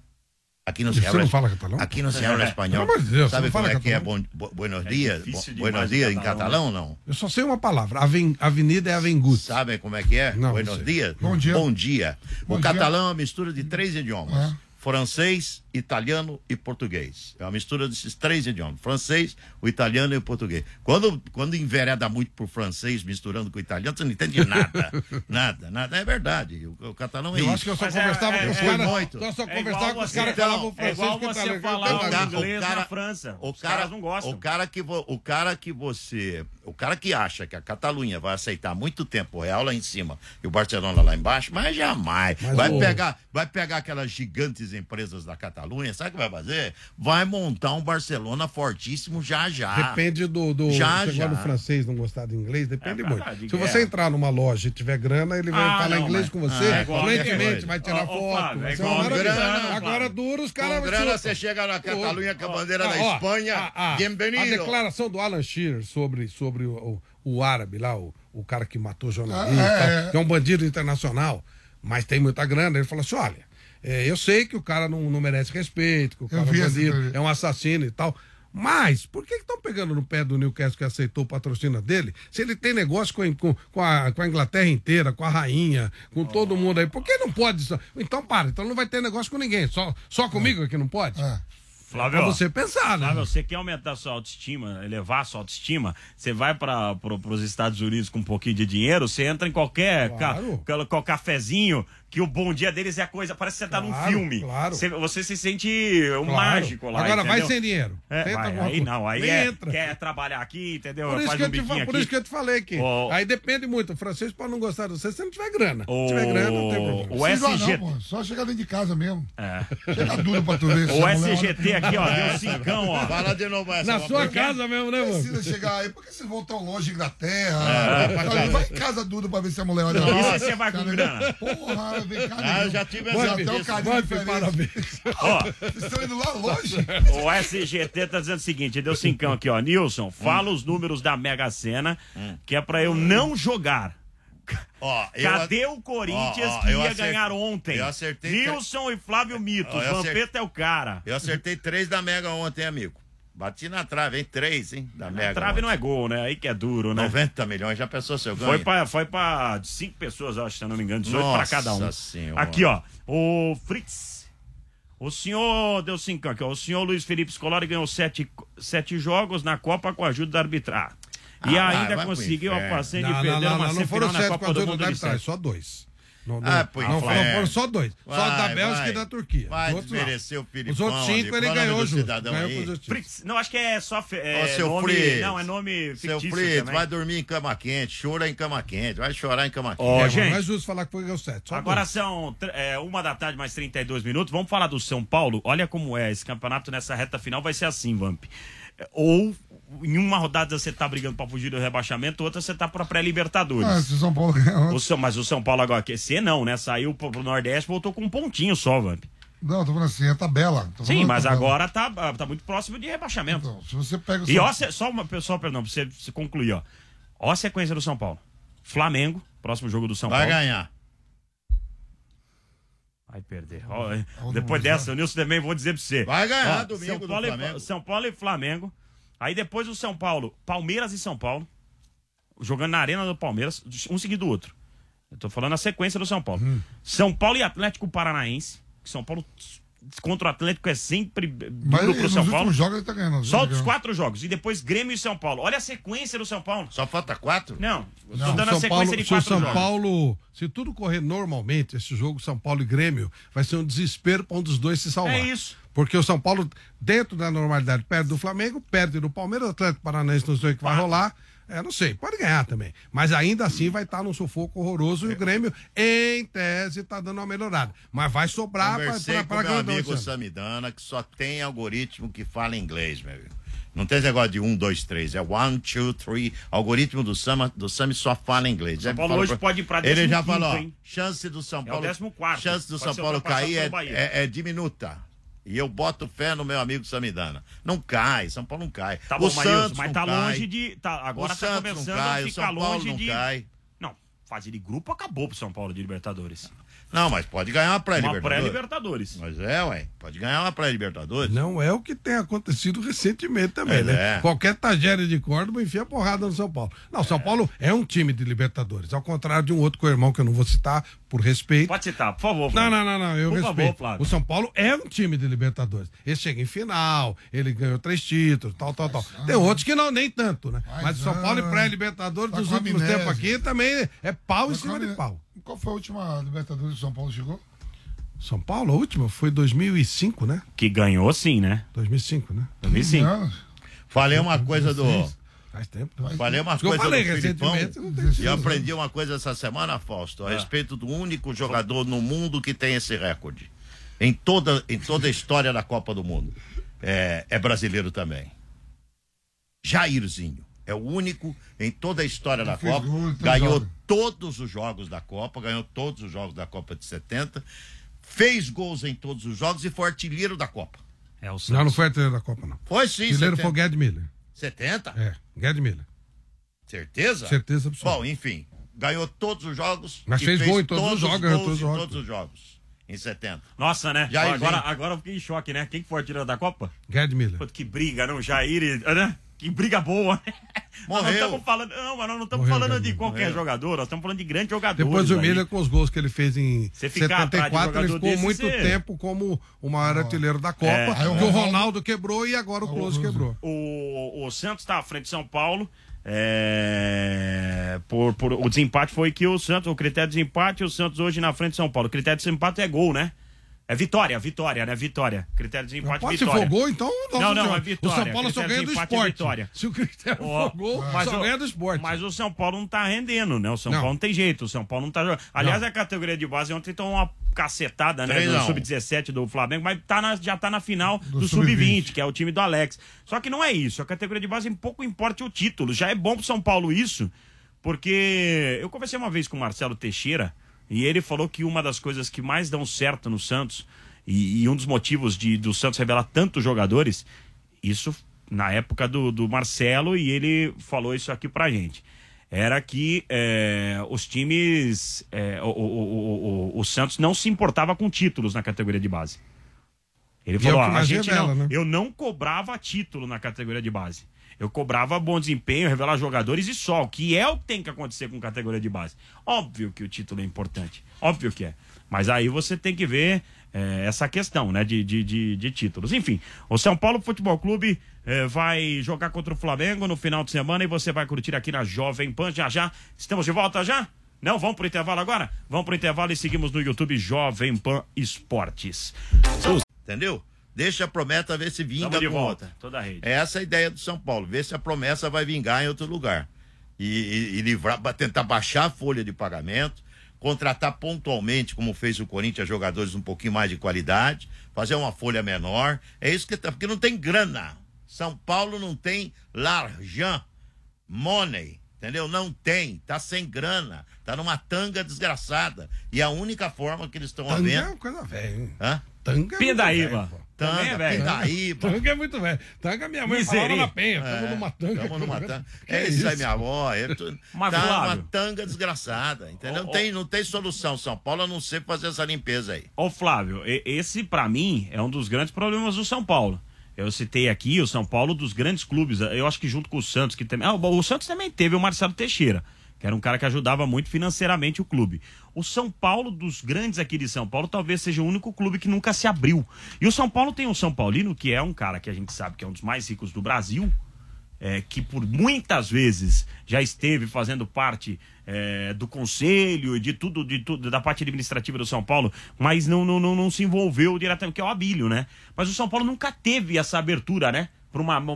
Aqui não se Você habla. não fala catalão? Aqui não se habla espanhol. Pelo amor de Deus, Sabe você não como fala é que é catalão? Buenos dias? difícil Buenos demais dias em em catalão, não? Eu só sei uma palavra. Avenida é Avengut. Sabem como é que é? Não, Buenos não sei. dias? Bom dia. Bom dia. Bom O dia. catalão é uma mistura de 3 idiomas. É. Francês, italiano e português. É uma mistura desses 3 idiomas. Francês, o italiano e o português. Quando envereda muito pro francês misturando com o italiano, você não entende nada. nada. É verdade. O catalão é Eu isso. acho que eu só Mas conversava com os fui caras. muito. Eu só É conversava igual com os você- caras que então, falavam É francês. igual que você italiano. falar cara- inglês o cara- na França. O Os caras não gostam. O cara que acha que a Catalunha vai aceitar muito tempo o Real lá em cima e o Barcelona lá embaixo, mas jamais. Mas Vai pegar aquelas gigantes empresas da Catalunha, sabe o que vai fazer? Vai montar um Barcelona fortíssimo já. Depende do Já, você já. gosta do francês, não gostar de inglês, depende É muito. verdade, Se você entrar numa loja e tiver grana, ele vai falar não, inglês mas- com você, é igual fluentemente, qualquer vai tirar Ó, foto. Flávio, vai é ser igual uma maravilha. grana, Agora Flávio. duro, os caras... Com grana você chega na Catalunha com a bandeira da Ó, Espanha, a bem-vindo. declaração do Alan Shearer sobre o árabe lá, o cara que matou o jornalista, que é um bandido internacional, mas tem muita grana, ele falou assim, olha, eu sei que o cara não merece respeito, que o cara é um vi essa bandido, entrevista. é um assassino e tal, mas por que estão pegando no pé do Newcastle que aceitou o patrocínio dele, se ele tem negócio com a Inglaterra inteira, com a rainha, com todo mundo aí, por que não pode? Então então não vai ter negócio com ninguém, só comigo que não pode? Flávio, Pra você pensar, né? Flávio, você quer aumentar sua autoestima, elevar a sua autoestima, você vai para os Estados Unidos com um pouquinho de dinheiro, você entra em qualquer cafezinho, que o bom dia deles é a coisa, parece que você tá num Claro, filme. claro. Você se sente um Claro. mágico lá, Agora vai entendeu? sem dinheiro. Tenta Vai, alguma aí coisa. não, aí Nem entra. quer trabalhar aqui, entendeu? Por isso, Faz que um eu te, biquinho por aqui. isso que eu te falei que aí depende muito. O francês pode não gostar de você se não tiver grana. Se tiver grana, não tem problema. O Precisa SG... não, pô. Só chegar dentro de casa mesmo. É. Chega duro pra tu ver. se O a mulher SGT aqui, ó, deu cincão, ó. Fala de novo essa. Na sua Vampeta. casa mesmo, né, olha, mano? precisa chegar aí. Por que vocês vão tão longe, Inglaterra? Vai em casa duro pra ver se a mulher olha. E se você vai com grana? Porra, vem cá. Ah, eu já tive Já essa tem um disso. carinho diferente. Parabéns. Ó, Vocês estão indo lá longe? o SGT tá dizendo o seguinte, deu cincão aqui, ó. Nilson, fala os números da Mega Sena, que é pra eu não jogar. Ó, Cadê o Corinthians ó, que eu ia acertei- ganhar ontem? eu acertei- Nilson e Flávio Mitos. Ó, eu Vampeta é o cara. Eu acertei 3 da Mega ontem, amigo. Bati na trave, hein? 3, hein? Da Mega. A trave não é gol, né? Aí que é duro, né? 90 milhões, já pensou se eu ganho? Foi pra 5 pessoas, acho, se eu não me engano, 18 pra cada um. Nossa Senhora. Aqui, ó, o Fritz. O senhor deu 5 aqui, ó. O senhor Luiz Felipe Scolari ganhou 7 jogos na Copa com a ajuda da arbitragem. E Ah, ainda vai pro conseguiu a inferno. façanha de perder uma Não foram semifinal na 7 Copa com a do ajuda Mundo da de arbitragem, sete. só 2. Foram só 2. Só da Bélgica e da Turquia. Vai desmerecer o Filipão. Os outros 5 ele ganhou junto. Não, acho que é só seu nome... Fritz. Não, é nome fictício. Seu Fritz, também. vai dormir em cama quente, chora em cama quente, vai chorar em cama quente. Gente, não é justo falar que foi o 7. Agora são 1h mais 32 minutos. Vamos falar do São Paulo. Olha como é esse campeonato nessa reta final. Vai ser assim, Vamp. Ou em uma rodada você tá brigando pra fugir do rebaixamento, outra você tá pra pré-Libertadores. Se o São Paulo ganhou. Mas o São Paulo agora, não, né? Saiu pro Nordeste, voltou com um pontinho só, Vamp. Não, tô falando assim, é tabela. Sim, mas agora tá muito próximo de rebaixamento. Então, se você pega o E ó, perdão, pra você concluir, ó. Ó a sequência do São Paulo. Flamengo, próximo jogo do São Paulo. Vai ganhar. Vai perder. Depois dessa, o Nilson também vou dizer pra você. Vai ganhar domingo do Flamengo. São Paulo e Flamengo. Aí depois o São Paulo, Palmeiras e São Paulo, jogando na arena do Palmeiras, um seguido do outro. Eu tô falando a sequência do São Paulo. São Paulo e Atlético Paranaense. São Paulo contra o Atlético é sempre duro pro São Paulo. Jogos ele tá ganhando. Só os 4 jogos. E depois Grêmio e São Paulo. Olha a sequência do São Paulo. Só falta 4? Não, eu tô dando a sequência de 4 jogos. São Paulo, se tudo correr normalmente, esse jogo São Paulo e Grêmio, vai ser um desespero para um dos dois se salvar. É isso. Porque o São Paulo, dentro da normalidade, perde do Flamengo, perde do Palmeiras, o Atlético Paranaense não sei o que vai rolar. Não sei, pode ganhar também. Mas ainda assim vai estar num sufoco horroroso e o Grêmio, em tese, tá dando uma melhorada. Mas vai sobrar para meu amigo Samidana, que só tem algoritmo que fala inglês, meu amigo. Não tem esse negócio de 1, 2, 3. É 1, 2, 3. Algoritmo do Sami só fala inglês. São Paulo hoje pode ir pra 15º, ele já falou, chance do São Paulo. É o 14º. Chance do São Paulo cair é diminuta. E eu boto fé no meu amigo Samidana. Não cai, São Paulo não cai. Tá bom, Marilson, mas tá longe de. Agora tá começando a ficar longe de. Não, fase de grupo acabou pro São Paulo de Libertadores. Não, mas pode ganhar uma pré-Libertadores. Uma pré-Libertadores. Mas pode ganhar uma pré-Libertadores. Não é o que tem acontecido recentemente também, né? Qualquer tragédia de Córdoba enfia porrada no São Paulo. Não, São Paulo é um time de Libertadores, ao contrário de um outro co-irmão que eu não vou citar, por respeito. Pode citar, por favor, Flávio. Não, eu respeito. Favor, Flávio. O São Paulo é um time de Libertadores. Ele chega em final, ele ganhou 3 títulos, tal. Tem outros que não, nem tanto, né? Mas o São Paulo e pré-Libertadores dos últimos tempos aqui também é pau em cima de pau. Qual foi a última Libertadores que o São Paulo chegou? São Paulo, a última foi 2005, né? Que ganhou sim, né? 2005, né? 2005. Falei uma coisa do... Faz tempo. Falei uma coisa do Filipão e eu aprendi uma coisa essa semana, Fausto, a respeito do único jogador no mundo que tem esse recorde. Em toda a história da Copa do Mundo. É brasileiro também. Jairzinho. É o único em toda a história da Copa. Ganhou todos os jogos da Copa, ganhou todos os jogos da Copa de 70, fez gols em todos os jogos e foi artilheiro da Copa. Não foi artilheiro da Copa, não. Foi sim. Artilheiro foi o Gerd Miller. 70? Gerd Miller. Certeza? Certeza absoluta. Bom, enfim, ganhou todos os jogos. Mas fez gol em todos os jogos, ganhou todos os jogos. Em 70. Nossa, né? Agora eu fiquei em choque, né? Quem que foi artilheiro da Copa? Gerd Miller. Pô, que briga, não? Jair, né? Que briga boa, né? Morreu. Nós não estamos falando de qualquer jogador, nós estamos falando de grandes jogadores. Depois o Miller, com os gols que ele fez em 74, ele ficou muito tempo como o maior artilheiro da Copa, que o Ronaldo quebrou e agora o Close quebrou. O Santos está à frente de São Paulo. O desempate foi que o critério de desempate, o Santos hoje na frente de São Paulo. O critério de desempate é gol, né? É vitória, né? Vitória. Critério de desempate, vitória. Se for gol, então... Não, é vitória. O São Paulo só ganha do esporte. Se o critério for gol, só ganha do esporte. Mas o São Paulo não tá rendendo, né? O São Paulo não tem jeito. O São Paulo não tá jogando. Aliás, a categoria de base ontem tomou uma cacetada, né? Do Sub-17 do Flamengo, mas já tá na final do Sub-20, que é o time do Alex. Só que não é isso. A categoria de base pouco importa o título. Já é bom pro São Paulo isso, porque eu conversei uma vez com o Marcelo Teixeira, e ele falou que uma das coisas que mais dão certo no Santos, e um dos motivos do Santos revelar tantos jogadores, isso na época do Marcelo, e ele falou isso aqui pra gente, era que os times, o Santos não se importava com títulos na categoria de base. Ele falou, eu não cobrava título na categoria de base. Eu cobrava bom desempenho, revelar jogadores e só, que é o que tem que acontecer com categoria de base. Óbvio que o título é importante, óbvio que é. Mas aí você tem que ver essa questão, né, de títulos. Enfim, o São Paulo Futebol Clube vai jogar contra o Flamengo no final de semana e você vai curtir aqui na Jovem Pan. Já estamos de volta já? Não, vamos pro intervalo agora? Vamos pro intervalo e seguimos no YouTube Jovem Pan Esportes. Entendeu? Deixa a promessa ver se vinga. Tamo de com volta, outra. toda a rede. É essa a ideia do São Paulo, ver se a promessa vai vingar em outro lugar. E livrar, tentar baixar a folha de pagamento, contratar pontualmente, como fez o Corinthians, jogadores um pouquinho mais de qualidade, fazer uma folha menor. É isso que tá, porque não tem grana. São Paulo não tem l'argent, money, entendeu? Não tem, tá sem grana, tá numa tanga desgraçada. E a única forma que eles estão Tanga é vendo. uma coisa velha, hein? Hã? Tanga é Pindaíba. muito velho, pô. Também é velho. Pindaíba. Tanga é muito velho. Tanga minha mãe falava na penha. Tamo numa tanga. Tamo numa tanga. Que É isso aí, minha avó. Mas, Tá Flávio, uma tanga desgraçada, entendeu? Não tem solução, São Paulo, a não ser fazer essa limpeza aí. Ô Flávio, esse pra mim é um dos grandes problemas do São Paulo. Eu citei aqui o São Paulo dos grandes clubes, eu acho que junto com o Santos, que também. O Santos também teve o Marcelo Teixeira, que era um cara que ajudava muito financeiramente o clube. O São Paulo, dos grandes aqui de São Paulo, talvez seja o único clube que nunca se abriu. E o São Paulo tem um São Paulino, que é um cara que a gente sabe que é um dos mais ricos do Brasil, que por muitas vezes já esteve fazendo parte do conselho e de tudo, da parte administrativa do São Paulo, mas não se envolveu diretamente, que é o Abílio, né? Mas o São Paulo nunca teve essa abertura, né? Para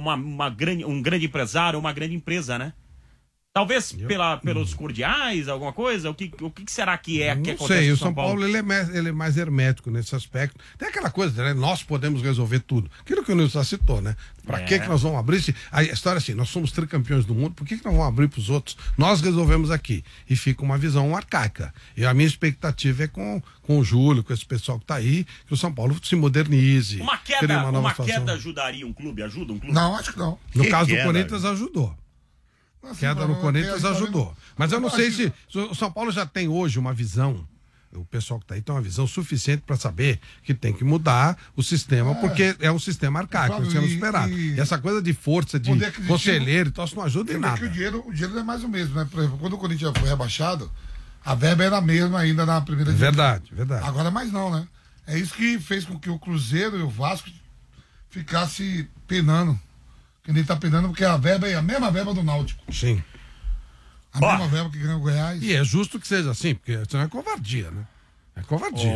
um grande empresário, uma grande empresa, né? Talvez pelos cordiais, alguma coisa? O que será que é que acontece Não sei, no o São Paulo ele é mais hermético nesse aspecto. Tem aquela coisa, né? Nós podemos resolver tudo. Aquilo que o Nilson citou, né? Pra que nós vamos abrir? A história é assim, nós somos tricampeões do mundo, por que nós vamos abrir pros outros? Nós resolvemos aqui. E fica uma visão arcaica. E a minha expectativa é com o Júlio, com esse pessoal que tá aí, que o São Paulo se modernize. Uma queda ajudaria um clube? Ajuda um clube? Não, acho que não. No caso do Corinthians, ajudou. Assim, Queda no Corinthians ajudou. Mas eu não sei acho se o São Paulo já tem hoje uma visão, o pessoal que tá aí tem uma visão suficiente para saber que tem que mudar o sistema, porque é um sistema arcaico, Claro, sendo esperado. E essa coisa de força, de poder aquisitivo, conselheiro, então isso não ajuda em nada. Que o dinheiro é mais o mesmo, né? Por exemplo, quando o Corinthians foi rebaixado, a verba era a mesma ainda na primeira divisão. Verdade. Agora mais não, né? É isso que fez com que o Cruzeiro e o Vasco ficasse penando. Que nem tá penando, porque a verba é a mesma verba do Náutico. Sim. A mesma verba que ganhou o Goiás. E é justo que seja assim, porque senão é covardia, né? É covardia.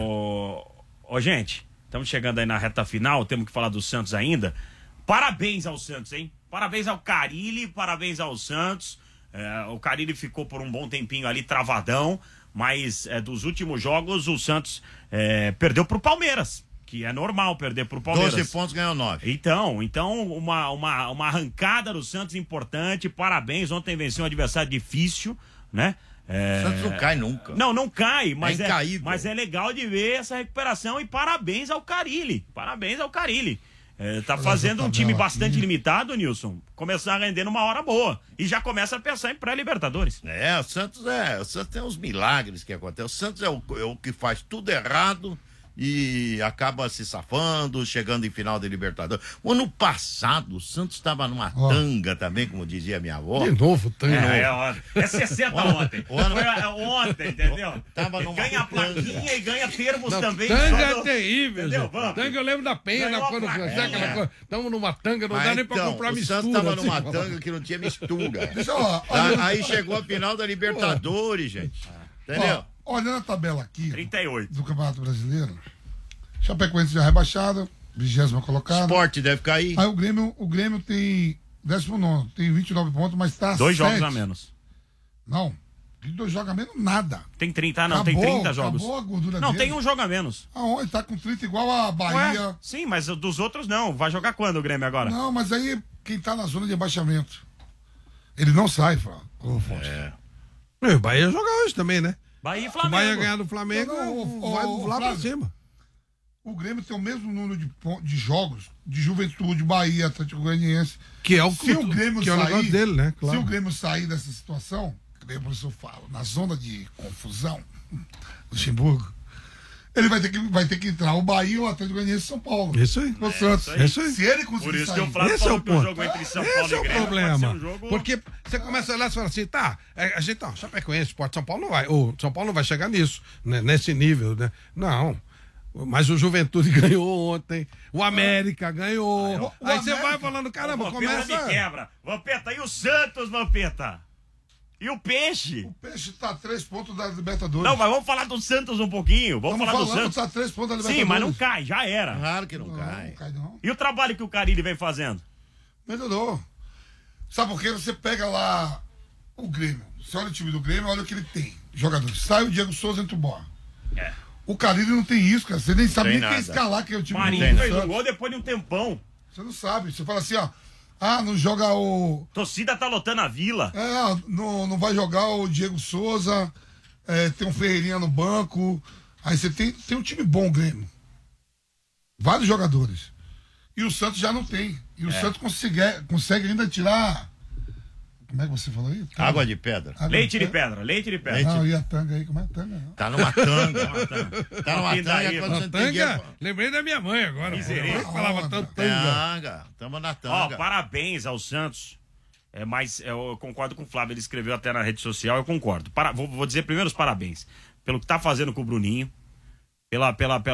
Gente, estamos chegando aí na reta final, temos que falar do Santos ainda. Parabéns ao Santos, hein? Parabéns ao Carille, parabéns ao Santos. O Carille ficou por um bom tempinho ali travadão, mas dos últimos jogos o Santos perdeu pro Palmeiras, que é normal perder pro Palmeiras. 12 pontos, ganhou 9. Então uma arrancada do Santos importante, parabéns, ontem venceu um adversário difícil, né? O Santos não cai nunca. Não cai, mas incaível. É legal de ver essa recuperação e parabéns ao Carille, tá fazendo um time bastante limitado, Nilson, começar a render numa hora boa e já começa a pensar em pré-Libertadores. O Santos tem uns milagres que acontecem. O Santos é o que faz tudo errado e acaba se safando, chegando em final de Libertadores. O ano passado, o Santos estava numa tanga também, como dizia minha avó. De novo, tanga. É 60 ontem. Foi ontem, entendeu? Ganha a plaquinha e ganha termos também. Tanga é terrível, gente. Vamos. Tanga eu lembro da penha, quando aquela coisa. Estamos numa tanga, não dá nem pra comprar mistura. O Santos estava numa tanga que não tinha mistura. Aí chegou a final da Libertadores, gente. Entendeu? Olhando a tabela aqui 38 do Campeonato Brasileiro, Chapecoense já rebaixado, 20º colocado. Sport deve cair. Aí o Grêmio tem 19º, tem 29 pontos, mas tá 2 jogos a menos. Não, tem 2 jogos a menos nada. Tem 30, não, tem 30 jogos. Acabou a gordura não, dele. tem um jogo a menos. Aonde? Tá com 30 igual a Bahia. Ué, sim, mas dos outros não. Vai jogar quando o Grêmio agora? Não, mas aí quem tá na zona de abaixamento, ele não sai, Fala. O Bahia joga hoje também, né? Bahia e O Flamengo. Bahia ganhar do Flamengo, vai lá pra cima. O Grêmio tem o mesmo número de jogos de Juventude, Bahia, Atlético Goianiense. Que é o se o Grêmio que é o negócio dele, né? Claro. Se o Grêmio sair dessa situação, que nem o professor fala, na zona de confusão, Luxemburgo, ele vai ter que entrar o Bahia, o Atlético Goianiense e São Paulo. Isso aí. O Santos. Isso aí. Se ele conseguir Por isso sair, que eu falo esse é o que o ponto. jogo entre São Paulo Esse é e o Grêmio problema. pode ser um jogo... Porque você começa a olhar e fala assim, tá, a gente, não, Chapecoense, Sport, São Paulo não vai, o São Paulo não vai chegar nisso, né, nesse nível, né? Não. Mas o Juventude ganhou ontem, o América ganhou. Aí você vai falando, caramba, Vampeta começa. me quebra. Vampeta, e o Santos, Vampeta? E o Peixe? O Peixe tá a 3 pontos da Libertadores. Não, mas vamos falar do Santos um pouquinho. Vamos falar do Santos. Tá a 3 pontos da Libertadores. Sim, mas não cai, já era. Claro que não cai. Não cai, não. E o trabalho que o Carille vem fazendo? Melhorou. Sabe por quê? Você pega lá o Grêmio. Você olha o time do Grêmio, olha o que ele tem. Jogadores. Sai o Diego Souza, entra o Boa. É. O Carille não tem isso, cara. Você nem sabe Tem nem quem nada. escalar, que é o time Marinho do fez um Santos. gol depois de um tempão. Você não sabe. Você fala assim, ó. Ah, não joga o... Torcida tá lotando a Vila. não vai jogar o Diego Souza. Tem um Ferreirinha no banco. Aí você tem um time bom, o Grêmio. Vários jogadores. E o Santos já não tem. E o Santos consegue ainda tirar... Como é que você falou aí? Água de pedra. Leite de pedra, leite de pedra. Não, e a tanga aí? Como é a tanga? Não? Tá numa tanga. Tá numa Pindaíba. tanga quando você tem Tanga, dinheiro. lembrei da minha mãe agora. Misericórdia. Eu falava tanto tanga. Tanga. Tamo na Ó, tanga. parabéns ao Santos. Mas eu concordo com o Flávio, ele escreveu até na rede social, eu concordo. Vou dizer primeiro os parabéns. Pelo que tá fazendo com o Bruninho. Pelo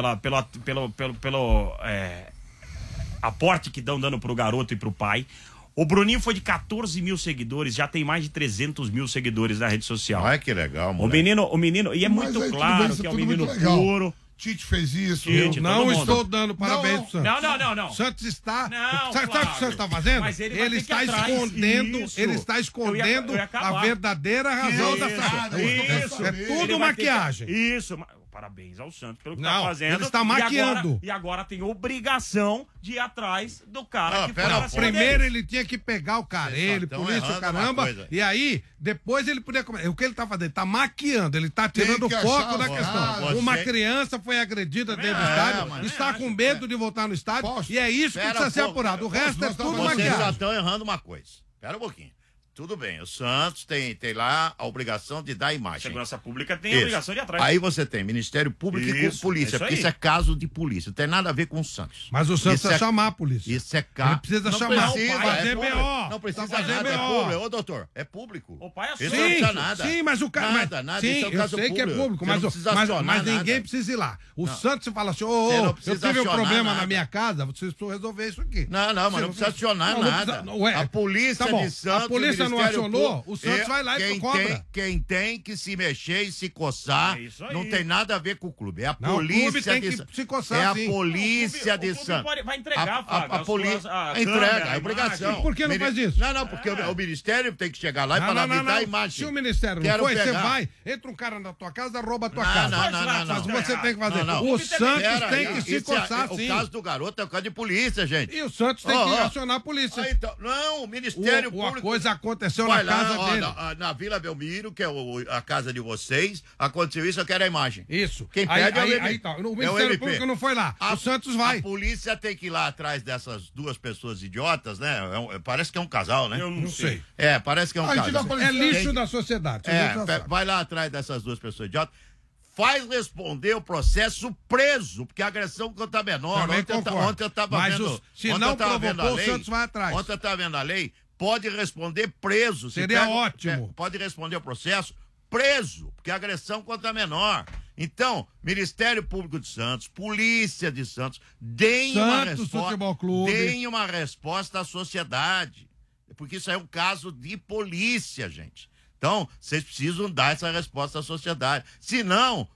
aporte que estão dando pro garoto e pro pai. O Bruninho foi de 14 mil seguidores, já tem mais de 300 mil seguidores na rede social. Olha que legal, O moleque. menino, e é Mas muito aí tudo claro bem, isso que é um tudo menino muito legal. puro. Tite fez isso. Tite, Não todo mundo. estou dando parabéns pro Santos. Não. O Santos está. Não, sabe o que o Flávio. Santos está fazendo? Mas ele vai ter está que ir atrás. escondendo. Isso. Ele está escondendo Eu ia acabar. a verdadeira razão da Isso, situação. isso. É Ele tudo vai ter que- maquiagem. Isso. Parabéns ao Santos pelo que tá Não, fazendo. ele está maquiando. E agora tem obrigação de ir atrás do cara que foi pera, pra cima Primeiro deles. ele tinha que pegar o Carelli, Vocês só tão por isso errando o caramba, uma coisa. e aí depois ele podia comer. O que ele tá fazendo? Ele tá maquiando, ele tá tirando que o foco achar da agora. questão. Você- Uma criança foi agredida dentro do acho, estádio, mas está nem com acho. medo de voltar no estádio, Posso? e é isso que Pera precisa ser um pouco. apurado. O resto é Nós tudo estamos- Vocês já maquiagem. estão errando uma coisa. Espera um pouquinho. Tudo bem, o Santos tem lá a obrigação de dar imagem. Segurança Pública tem a Isso. obrigação de ir atrás. Aí você tem Ministério Público e Isso, polícia, isso porque aí. isso é caso de polícia, não tem nada a ver com o Santos. Mas o Santos Isso precisa chamar a polícia. Isso é Ele caso. precisa Não chamar. precisa, fazer é público. BO. Não precisa fazer nada, é BO. público. Ô, doutor, é público. O pai é Isso só. não Sim, precisa nada. sim, mas o cara. Nada, sim, isso é um eu caso sei que é público, Você mas, não precisa acionar mas ninguém nada. precisa ir lá. O Santos fala assim: Você não eu precisa tive um acionar problema nada. na minha casa, vocês precisam resolver isso aqui. Não, mas não precisa acionar não nada. precisa- ué, A polícia tá bom, de Santos. a polícia o não Ministério acionou, Público, o Santos vai lá e cobra. Quem tem que se mexer e se coçar É isso aí. não tem nada a ver com o clube. É a Não, o clube polícia tem de que Santos. se coçar, É a sim. polícia O de clube Santos. vai entregar, Fábio, a as polícia suas- a entrega, câmera, é a obrigação. imagem. Por que não faz isso? Não, porque o Ministério tem que chegar lá e falar, me dá a imagem. Se o Ministério Quero não foi, você pegar. vai, entra um cara na tua casa, rouba a tua Não, casa. não, Mas você tem que fazer. Não. O Santos Pera tem aí, que se isso é- coçar, O sim. caso do garoto é o caso de polícia, gente. E o Santos tem que acionar a polícia. Então, não, o Ministério A Público. coisa aconteceu Vai na lá, casa ó, dele. na Vila Belmiro, que é a casa de vocês, aconteceu isso, eu quero a imagem. Isso. Quem pede é o MP. tá. O É o Ministério MP. Público não foi lá. O Santos vai. A polícia tem que ir lá atrás dessas duas pessoas idiotas, né? Parece que é um casal, né? Eu não sei. Parece que é um A gente casal. vai É aparecer. lixo da sociedade. você já sabe. Vai lá atrás dessas duas pessoas idiotas. Faz responder o processo preso, porque a agressão contra menor. Também concordo. Ontem eu estava Mas vendo. se ontem não eu tava vendo provocou, a o lei, Santos vai atrás. Ontem eu estava vendo a lei, pode responder preso. Se Seria ótimo. Pode responder o processo preso, porque é agressão contra menor. Então, Ministério Público de Santos, Polícia de Santos, deem uma Santos resposta. Futebol Clube. Deem uma resposta à sociedade. Porque isso é um caso de polícia, gente. Então, vocês precisam dar essa resposta à sociedade. Senão,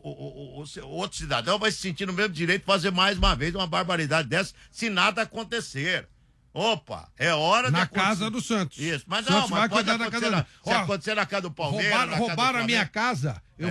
o outro cidadão vai se sentir no mesmo direito de fazer mais uma vez uma barbaridade dessa, se nada acontecer. Opa, é hora de Na acontecer. casa do Santos. Isso, mas Santos não, vai mas pode cuidar da acontecer, casa se dele. Ó, acontecer na casa do Palmeiras, na casa do Roubaram a minha Flamengo. casa, eu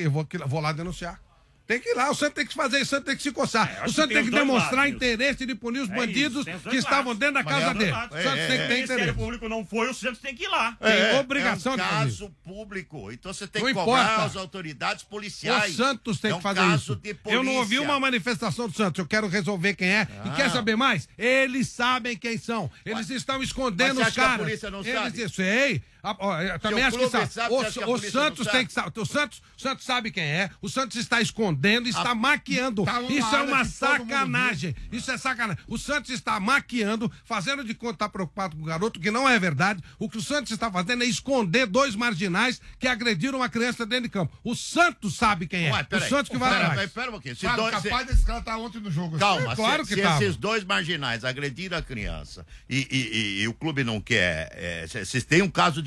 vou lá denunciar. Tem que ir lá, o Santos tem que fazer, o Santos tem que se coçar. acho O que Santos tem tem que os dois demonstrar lados, interesse de punir os É bandidos isso, tem os dois que estavam lados. dentro da Mas casa é dele. lados. O Santos tem que O ter Ministério interesse. Público não foi, o Santos tem que ir lá. Tem obrigação é um de fazer isso. caso público. Então você tem Não que cobrar importa. as autoridades O policiais. Santos tem é que fazer caso isso. De polícia. Eu não ouvi uma manifestação do Santos. Eu quero resolver quem é. E quer saber mais? Eles sabem quem são. Eles estão escondendo Mas você os acha que a caras. polícia não Eles, sabe? Eu sei. Eu também Seu acho que clube sabe. sabe, você acha que a O polícia Santos não tem que saber. O Santos sabe quem é. O Santos está escondendo, está maquiando. tá numa Isso é área uma que todo mundo sacanagem. Isso é sacanagem. O Santos está maquiando, fazendo de conta que está preocupado com o garoto, que não é verdade. O que o Santos está fazendo é esconder dois marginais que agrediram uma criança dentro de campo. O Santos sabe quem é. Ué, O peraí. Santos que vai atrás. Pera um pouquinho. Se Sabe, dois- capaz desse cara tá ontem no jogo. Calma, Claro que se tava. esses dois marginais agrediram a criança e o clube não quer. Vocês têm um caso de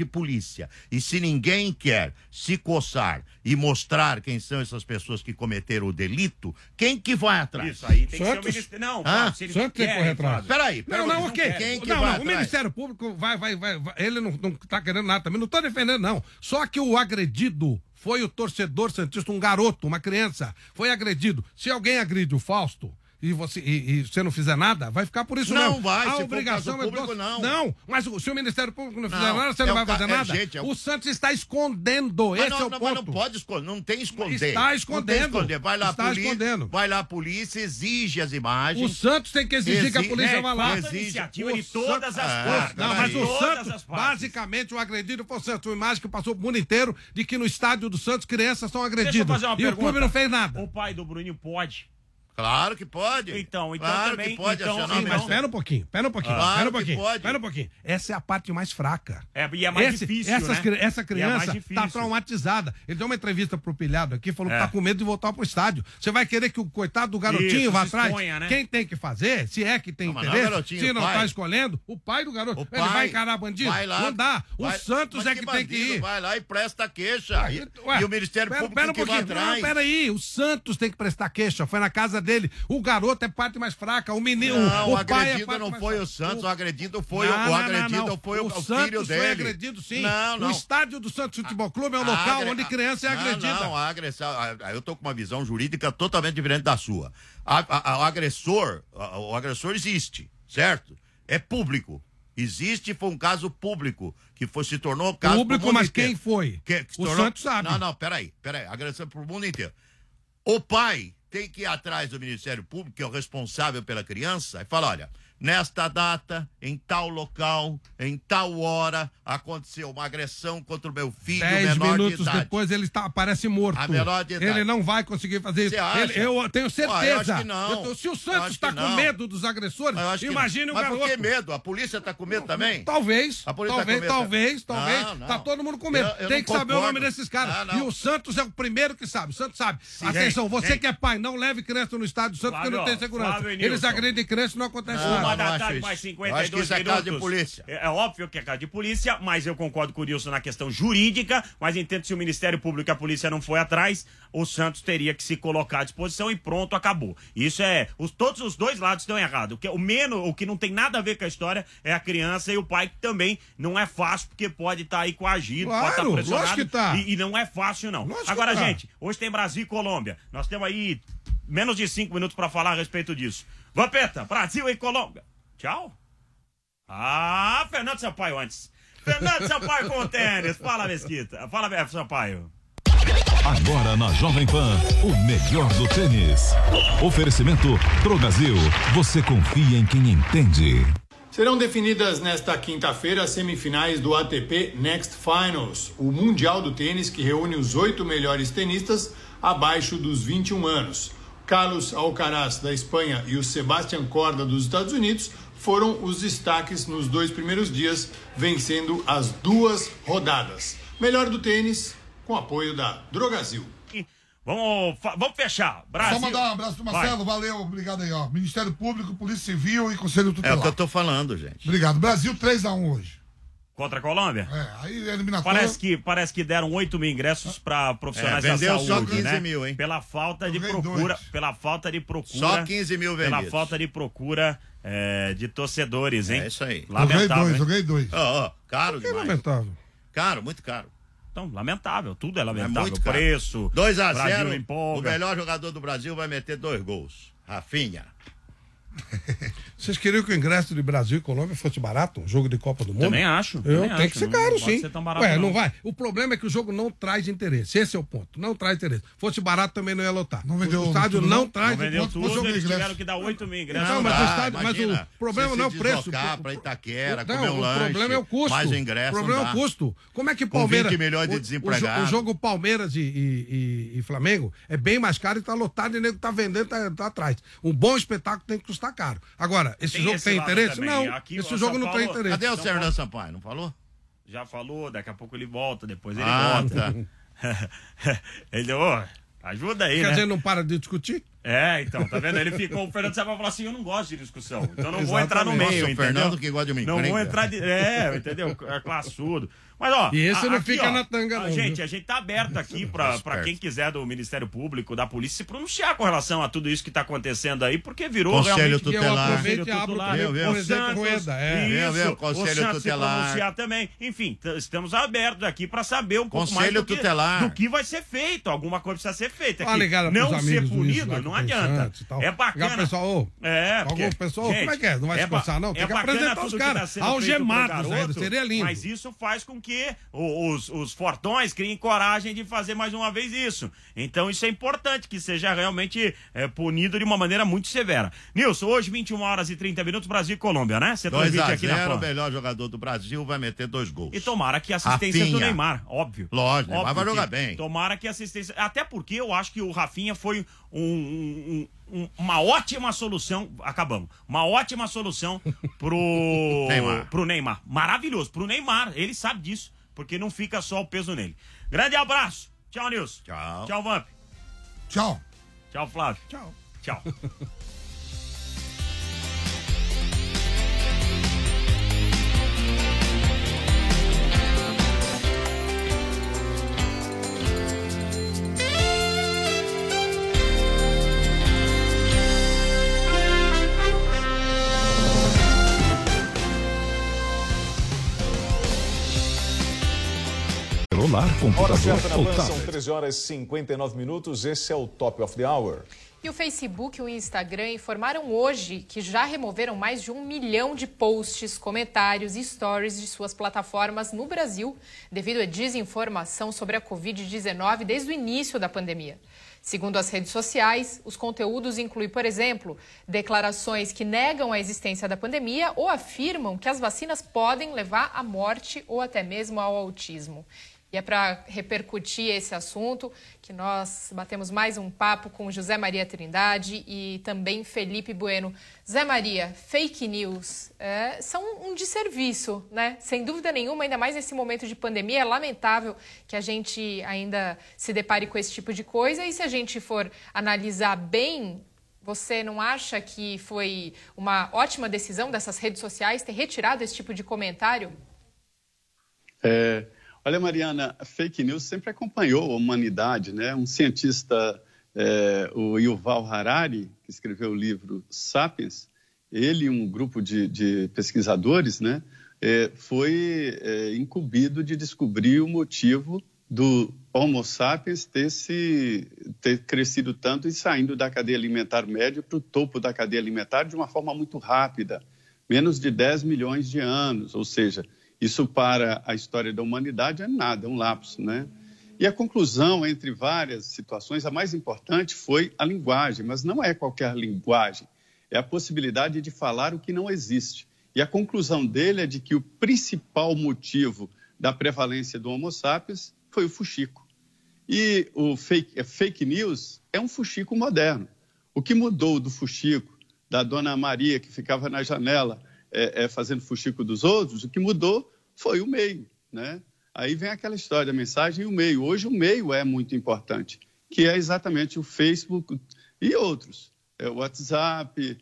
de polícia. E se ninguém quer se coçar e mostrar quem são essas pessoas que cometeram o delito, quem que vai atrás? Isso aí tem que ser o Santos? Ministério. Não, Ah, se eles Santos tem que correr querem, atrás. Flávio. Peraí, Não, ok. Quem que não, vai o atrás? Ministério Público vai. Ele não tá querendo nada também. Não tô defendendo, não. Só que o agredido foi o torcedor santista, um garoto, uma criança. Foi agredido. Se alguém agride o Fausto e você não fizer nada, vai ficar por isso Não mesmo. vai, A se for obrigação caso público, não. Não, mas se o Ministério Público não fizer Não, nada, você é não o vai ca- fazer é, nada. gente, é o- O Santos está escondendo. Mas Esse não, é o mas ponto. não pode esconder, não tem esconder. Está escondendo. Não tem esconder. Vai lá, Está escondendo. vai lá a polícia, exige as imagens. O Santos tem que exigir que a polícia vá lá. Falta iniciativa de O todas as Ah, partes. Não, Peraí. mas o Todas Santos, as partes. basicamente, o agredido foi o Santos. Uma imagem que passou pro mundo inteiro de que no estádio do Santos crianças são Deixa eu agredidas. fazer uma E pergunta. o clube não fez nada. O pai do Bruninho pode. Claro que pode. Então claro também- que pode então- acionar o Sim, mas Ministério. espera um pouquinho. Claro que pode. Espera um pouquinho. Essa é a parte mais fraca. E é mais difícil, essa né? essa E é mais criança difícil. tá traumatizada. Ele deu uma entrevista pro Pilhado aqui, falou É. que tá com medo de voltar pro estádio. Você vai querer que o coitado do garotinho Isso, vá se atrás? exponha, né? Quem tem que fazer, se é que tem Não, mas não é o interesse, garotinho, se o não pai. tá escolhendo, o pai do garoto. O Ele pai vai encarar bandido? vai lá, Não dá. O vai- Santos mas é que tem que bandido? ir. Vai lá e presta queixa. Ué, E o Ministério Público pera um que vai pouquinho. atrás. Não, peraí, o Santos tem que prestar queixa, foi na casa dele. O garoto é parte mais fraca, o menino, Não, o o pai é agredido parte não mais foi fraca. o Santos, o agredido foi Não, o não, agredido não. foi o Santos filho foi dele. agredido, sim. Não, não. O estádio do Santos Futebol Clube é um local onde criança é agredida. Não, a agressão. Eu tô com uma visão jurídica totalmente diferente da sua. O agressor existe, certo? É público. Existe, foi um caso público, que se tornou caso Público, pro mundo mas inteiro. quem foi? Que se O tornou- Santos sabe. Não, peraí. Agressão pro mundo inteiro. O pai tem que ir atrás do Ministério Público, que é o responsável pela criança, e falar, olha, nesta data, em tal local, em tal hora, aconteceu uma agressão contra o meu filho 10 menor de minutos idade. depois ele aparece morto. A menor de idade. Ele não vai conseguir fazer isso. Você acha? Eu tenho certeza. eu acho que não. Se o Eu Santos acho está que com não. medo dos agressores, Eu acho que imagine não. o Mas garoto. por que medo? A polícia tá com medo também? Talvez. A polícia tá com medo Talvez. Não. Tá todo mundo com medo. Eu Tem não que saber o concordo. nome desses caras. Não. E o Santos é o primeiro que sabe. O Santos sabe. Atenção, você gente. que é pai, não leve criança no estádio do Santos porque não Flávio, tem segurança. Flávio e Eles Nilson. agredem criança e não acontece Não, nada. Uma não da acho tarde, isso. mais Eu 52 acho que isso é caso de minutos. polícia. É óbvio que é caso de polícia, mas eu concordo com o Nilson na questão jurídica, mas entendo que se o Ministério Público e a polícia não foi atrás, o Santos teria que se colocar à disposição e pronto, acabou. Isso é... todos os dois lados estão errados. O que não tem nada a ver com a história é a criança e o pai, que também não é fácil, porque pode estar aí coagido, Claro, pode estar pressionado. lógico que tá. E não é fácil, não. Lógico que Agora, tá. gente, hoje tem Brasil e Colômbia. Nós temos aí menos de 5 minutos para falar a respeito disso. Vampeta, Brasil e Colômbia. Tchau. Fernando Sampaio antes. Fernando Sampaio com o tênis. Fala, Mesquita. Fala, Sampaio. Agora na Jovem Pan, o melhor do tênis. Oferecimento Drogasil. Você confia em quem entende. Serão definidas nesta quinta-feira as semifinais do ATP Next Finals, o Mundial do Tênis que reúne os 8 melhores tenistas abaixo dos 21 anos. Carlos Alcaraz, da Espanha, e o Sebastian Corda, dos Estados Unidos, foram os destaques nos 2 primeiros dias, vencendo as 2 rodadas. Melhor do tênis, com apoio da Drogasil. Vamos fechar. Brasil. Só mandar um abraço pro Marcelo, valeu, obrigado aí, ó. Ministério Público, Polícia Civil e Conselho É o Tutelar. que eu tô falando, gente. Obrigado. Brasil 3-1 hoje. Contra a Colômbia? Aí eliminatória. Parece que deram 8 mil ingressos para profissionais da vendeu saúde, só 15 né? mil, hein? Pela falta de Eu ganhei procura, 2. pela falta de procura. Só 15 mil Pela vendidos. falta de procura de torcedores, hein? É isso aí. Lamentável. Joguei dois. Caro Que demais. lamentável. Caro, muito caro. Então, lamentável, tudo é É lamentável. muito caro. Preço, 2-0, Brasil o empolga. melhor jogador do Brasil vai meter 2 gols. Rafinha. Vocês queriam que o ingresso de Brasil e Colômbia fosse barato? Um jogo de Copa do Mundo? Também acho. Tem que ser caro, não sim. Pode ser tão barato, Ué, não vai. O problema é que o jogo não traz interesse. Esse é o ponto. Não traz interesse. Fosse barato também não ia lotar. Não vendeu o estádio tudo, não não? traz Não vendeu ponto pro tudo, jogo de eles ingresso. tiveram que dar 8 mil ingressos. Não, mas o estádio, imagina, o problema você não é o se preço. deslocar pra Itaquera, Não, comer um lanche, o problema é o custo. mais o ingresso O problema não é dá. o custo. Como é que Com Palmeiras... 20 milhões de desempregados. O jogo Palmeiras e Flamengo é bem mais caro e tá lotado e o nego tá vendendo, tá atrás. Um bom espetáculo tem que custar caro. Agora, esse Tem jogo esse tem lado interesse? também. Não. Aqui, Esse o jogo São não tem Paulo- interesse. Cadê o São Fernando Sampaio? Não falou? Já falou, daqui a pouco ele volta, depois ele Ah, volta. tá. Ele, ajuda aí, Quer né? dizer, não para de discutir? Então, tá vendo? O Fernando Sabá falou assim, eu não gosto de discussão, então não vou entrar no meio, Nossa, entendeu? o Fernando que gosta de mim. Não vou entrar entendeu? É classudo. Mas, ó... E esse não fica na tanga, não. Gente, a gente tá aberto aqui pra quem quiser do Ministério Público, da polícia, se pronunciar com relação a tudo isso que tá acontecendo aí, porque virou Conselho realmente... Tutelar. Conselho Tutelar. O Santos, Conselho o Santos se Tutelar. pronunciar também. Enfim, estamos abertos aqui pra saber um pouco mais Conselho Tutelar. do que vai ser feito. Alguma coisa precisa ser feita. Uma ligada pros Não ser amigos punido, lá não que tem adianta. Santos e tal. É bacana. Ligar, pessoal, pessoal, como é que é? Não vai se coçar, não? Tem que apresentar os caras algemados ainda, seria lindo. Mas isso faz com que os fortões criem coragem de fazer mais uma vez isso. Então isso é importante, que seja realmente punido de uma maneira muito severa. Nilson, hoje 21h30, Brasil e Colômbia, né? Você transmite aqui na 2-0, o melhor jogador do Brasil vai meter 2 gols. E tomara que a assistência do Neymar, óbvio. Lógico, Neymar vai jogar bem. Tomara que a assistência... Até porque eu acho que o Rafinha foi uma ótima solução... Acabamos. Uma ótima solução pro Neymar. Maravilhoso. Pro Neymar. Ele sabe disso. Porque não fica só o peso nele. Grande abraço. Tchau, Nilson. Tchau. Tchau, Vamp. Tchau. Tchau, Flávio. Tchau. Tchau. Celular, Hora computador certa na ou Pan, são tablet. 13h59. Esse é o Top of the Hour. E o Facebook e o Instagram informaram hoje que já removeram mais de 1 milhão de posts, comentários e stories de suas plataformas no Brasil devido à desinformação sobre a Covid-19 desde o início da pandemia. Segundo as redes sociais, os conteúdos incluem, por exemplo, declarações que negam a existência da pandemia ou afirmam que as vacinas podem levar à morte ou até mesmo ao autismo. E é para repercutir esse assunto que nós batemos mais um papo com José Maria Trindade e também Felipe Bueno. Zé Maria, fake news são um desserviço, né? Sem dúvida nenhuma, ainda mais nesse momento de pandemia. É lamentável que a gente ainda se depare com esse tipo de coisa. E se a gente for analisar bem, você não acha que foi uma ótima decisão dessas redes sociais ter retirado esse tipo de comentário? Olha, Mariana, a fake news sempre acompanhou a humanidade, né? Um cientista, o Yuval Harari, que escreveu o livro Sapiens, ele e um grupo de pesquisadores, né, foi incumbido de descobrir o motivo do Homo sapiens ter crescido tanto e saindo da cadeia alimentar média para o topo da cadeia alimentar de uma forma muito rápida, menos de 10 milhões de anos, ou seja, isso para a história da humanidade é nada, é um lapso, né? E a conclusão, entre várias situações, a mais importante foi a linguagem, mas não é qualquer linguagem, é a possibilidade de falar o que não existe. E a conclusão dele é de que o principal motivo da prevalência do Homo sapiens foi o fuxico. E o fake news é um fuxico moderno. O que mudou do fuxico, da Dona Maria, que ficava na janela fazendo fuxico dos outros, o que mudou foi o meio, né? Aí vem aquela história da mensagem e o meio. Hoje o meio é muito importante, que é exatamente o Facebook e outros. O WhatsApp,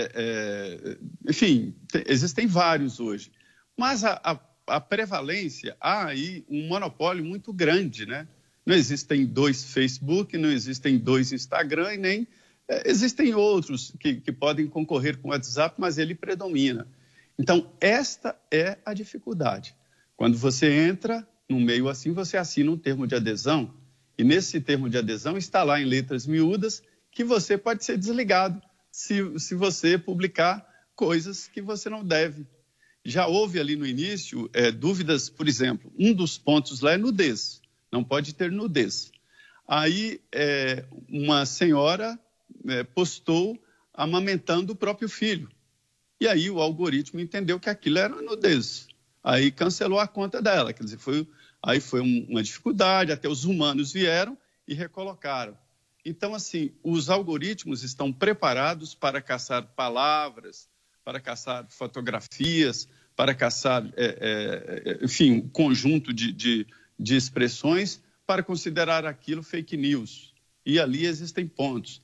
enfim, existem vários hoje. Mas a prevalência, há aí um monopólio muito grande, né? Não existem 2 Facebook, não existem 2 Instagram, e nem existem outros que podem concorrer com o WhatsApp, mas ele predomina. Então, esta é a dificuldade. Quando você entra num meio assim, você assina um termo de adesão, e nesse termo de adesão está lá em letras miúdas que você pode ser desligado se você publicar coisas que você não deve. Já houve ali no início dúvidas, por exemplo, um dos pontos lá é nudez, não pode ter nudez. Aí uma senhora postou amamentando o próprio filho. E aí o algoritmo entendeu que aquilo era nudez. Aí cancelou a conta dela. Quer dizer, foi uma dificuldade, até os humanos vieram e recolocaram. Então, assim, os algoritmos estão preparados para caçar palavras, para caçar fotografias, para caçar, enfim, um conjunto de expressões para considerar aquilo fake news. E ali existem pontos.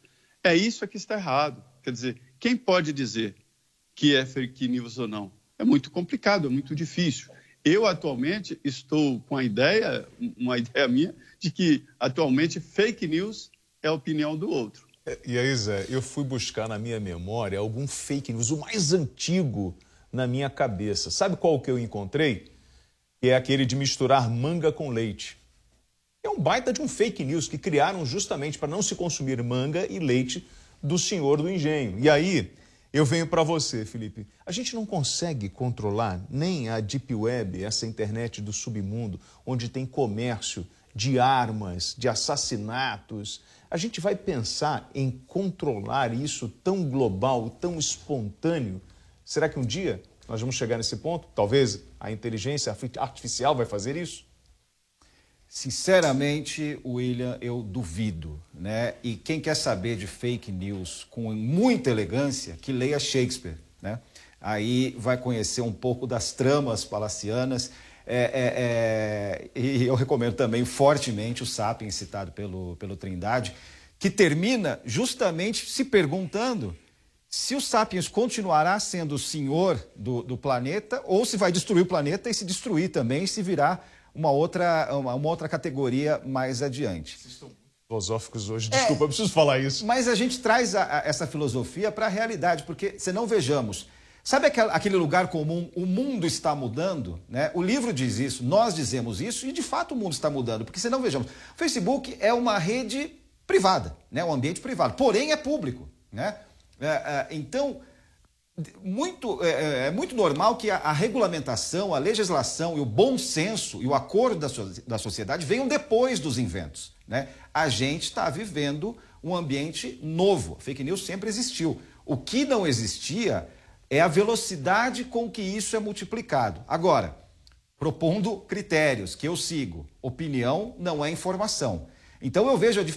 É isso que está errado. Quer dizer, quem pode dizer que é fake news ou não? É muito complicado, é muito difícil. Eu, atualmente, estou com uma ideia minha, de que, atualmente, fake news é a opinião do outro. E aí, Zé, eu fui buscar na minha memória algum fake news, o mais antigo na minha cabeça. Sabe qual que eu encontrei? Que é aquele de misturar manga com leite. É um baita de um fake news que criaram justamente para não se consumir manga e leite do senhor do engenho. E aí, eu venho para você, Felipe. A gente não consegue controlar nem a Deep Web, essa internet do submundo, onde tem comércio de armas, de assassinatos. A gente vai pensar em controlar isso tão global, tão espontâneo? Será que um dia nós vamos chegar nesse ponto? Talvez a inteligência artificial vai fazer isso? Sinceramente, William, eu duvido, né? E quem quer saber de fake news com muita elegância, que leia Shakespeare, né? Aí vai conhecer um pouco das tramas palacianas. E eu recomendo também fortemente o Sapiens, citado pelo Trindade, que termina justamente se perguntando se o Sapiens continuará sendo o senhor do planeta ou se vai destruir o planeta e se destruir também e se virar uma outra categoria mais adiante. Vocês estão filosóficos hoje, desculpa, eu preciso falar isso. Mas a gente traz essa filosofia para a realidade, porque senão vejamos, sabe aquele lugar comum, o mundo está mudando, né? O livro diz isso, nós dizemos isso e de fato o mundo está mudando, porque senão vejamos, o Facebook é uma rede privada, né? Um ambiente privado, porém é público, né? Então, é muito normal que a regulamentação, a legislação e o bom senso e o acordo da sociedade venham depois dos inventos, né? A gente está vivendo um ambiente novo. A fake news sempre existiu. O que não existia é a velocidade com que isso é multiplicado. Agora, propondo critérios que eu sigo. Opinião não é informação. Então eu vejo a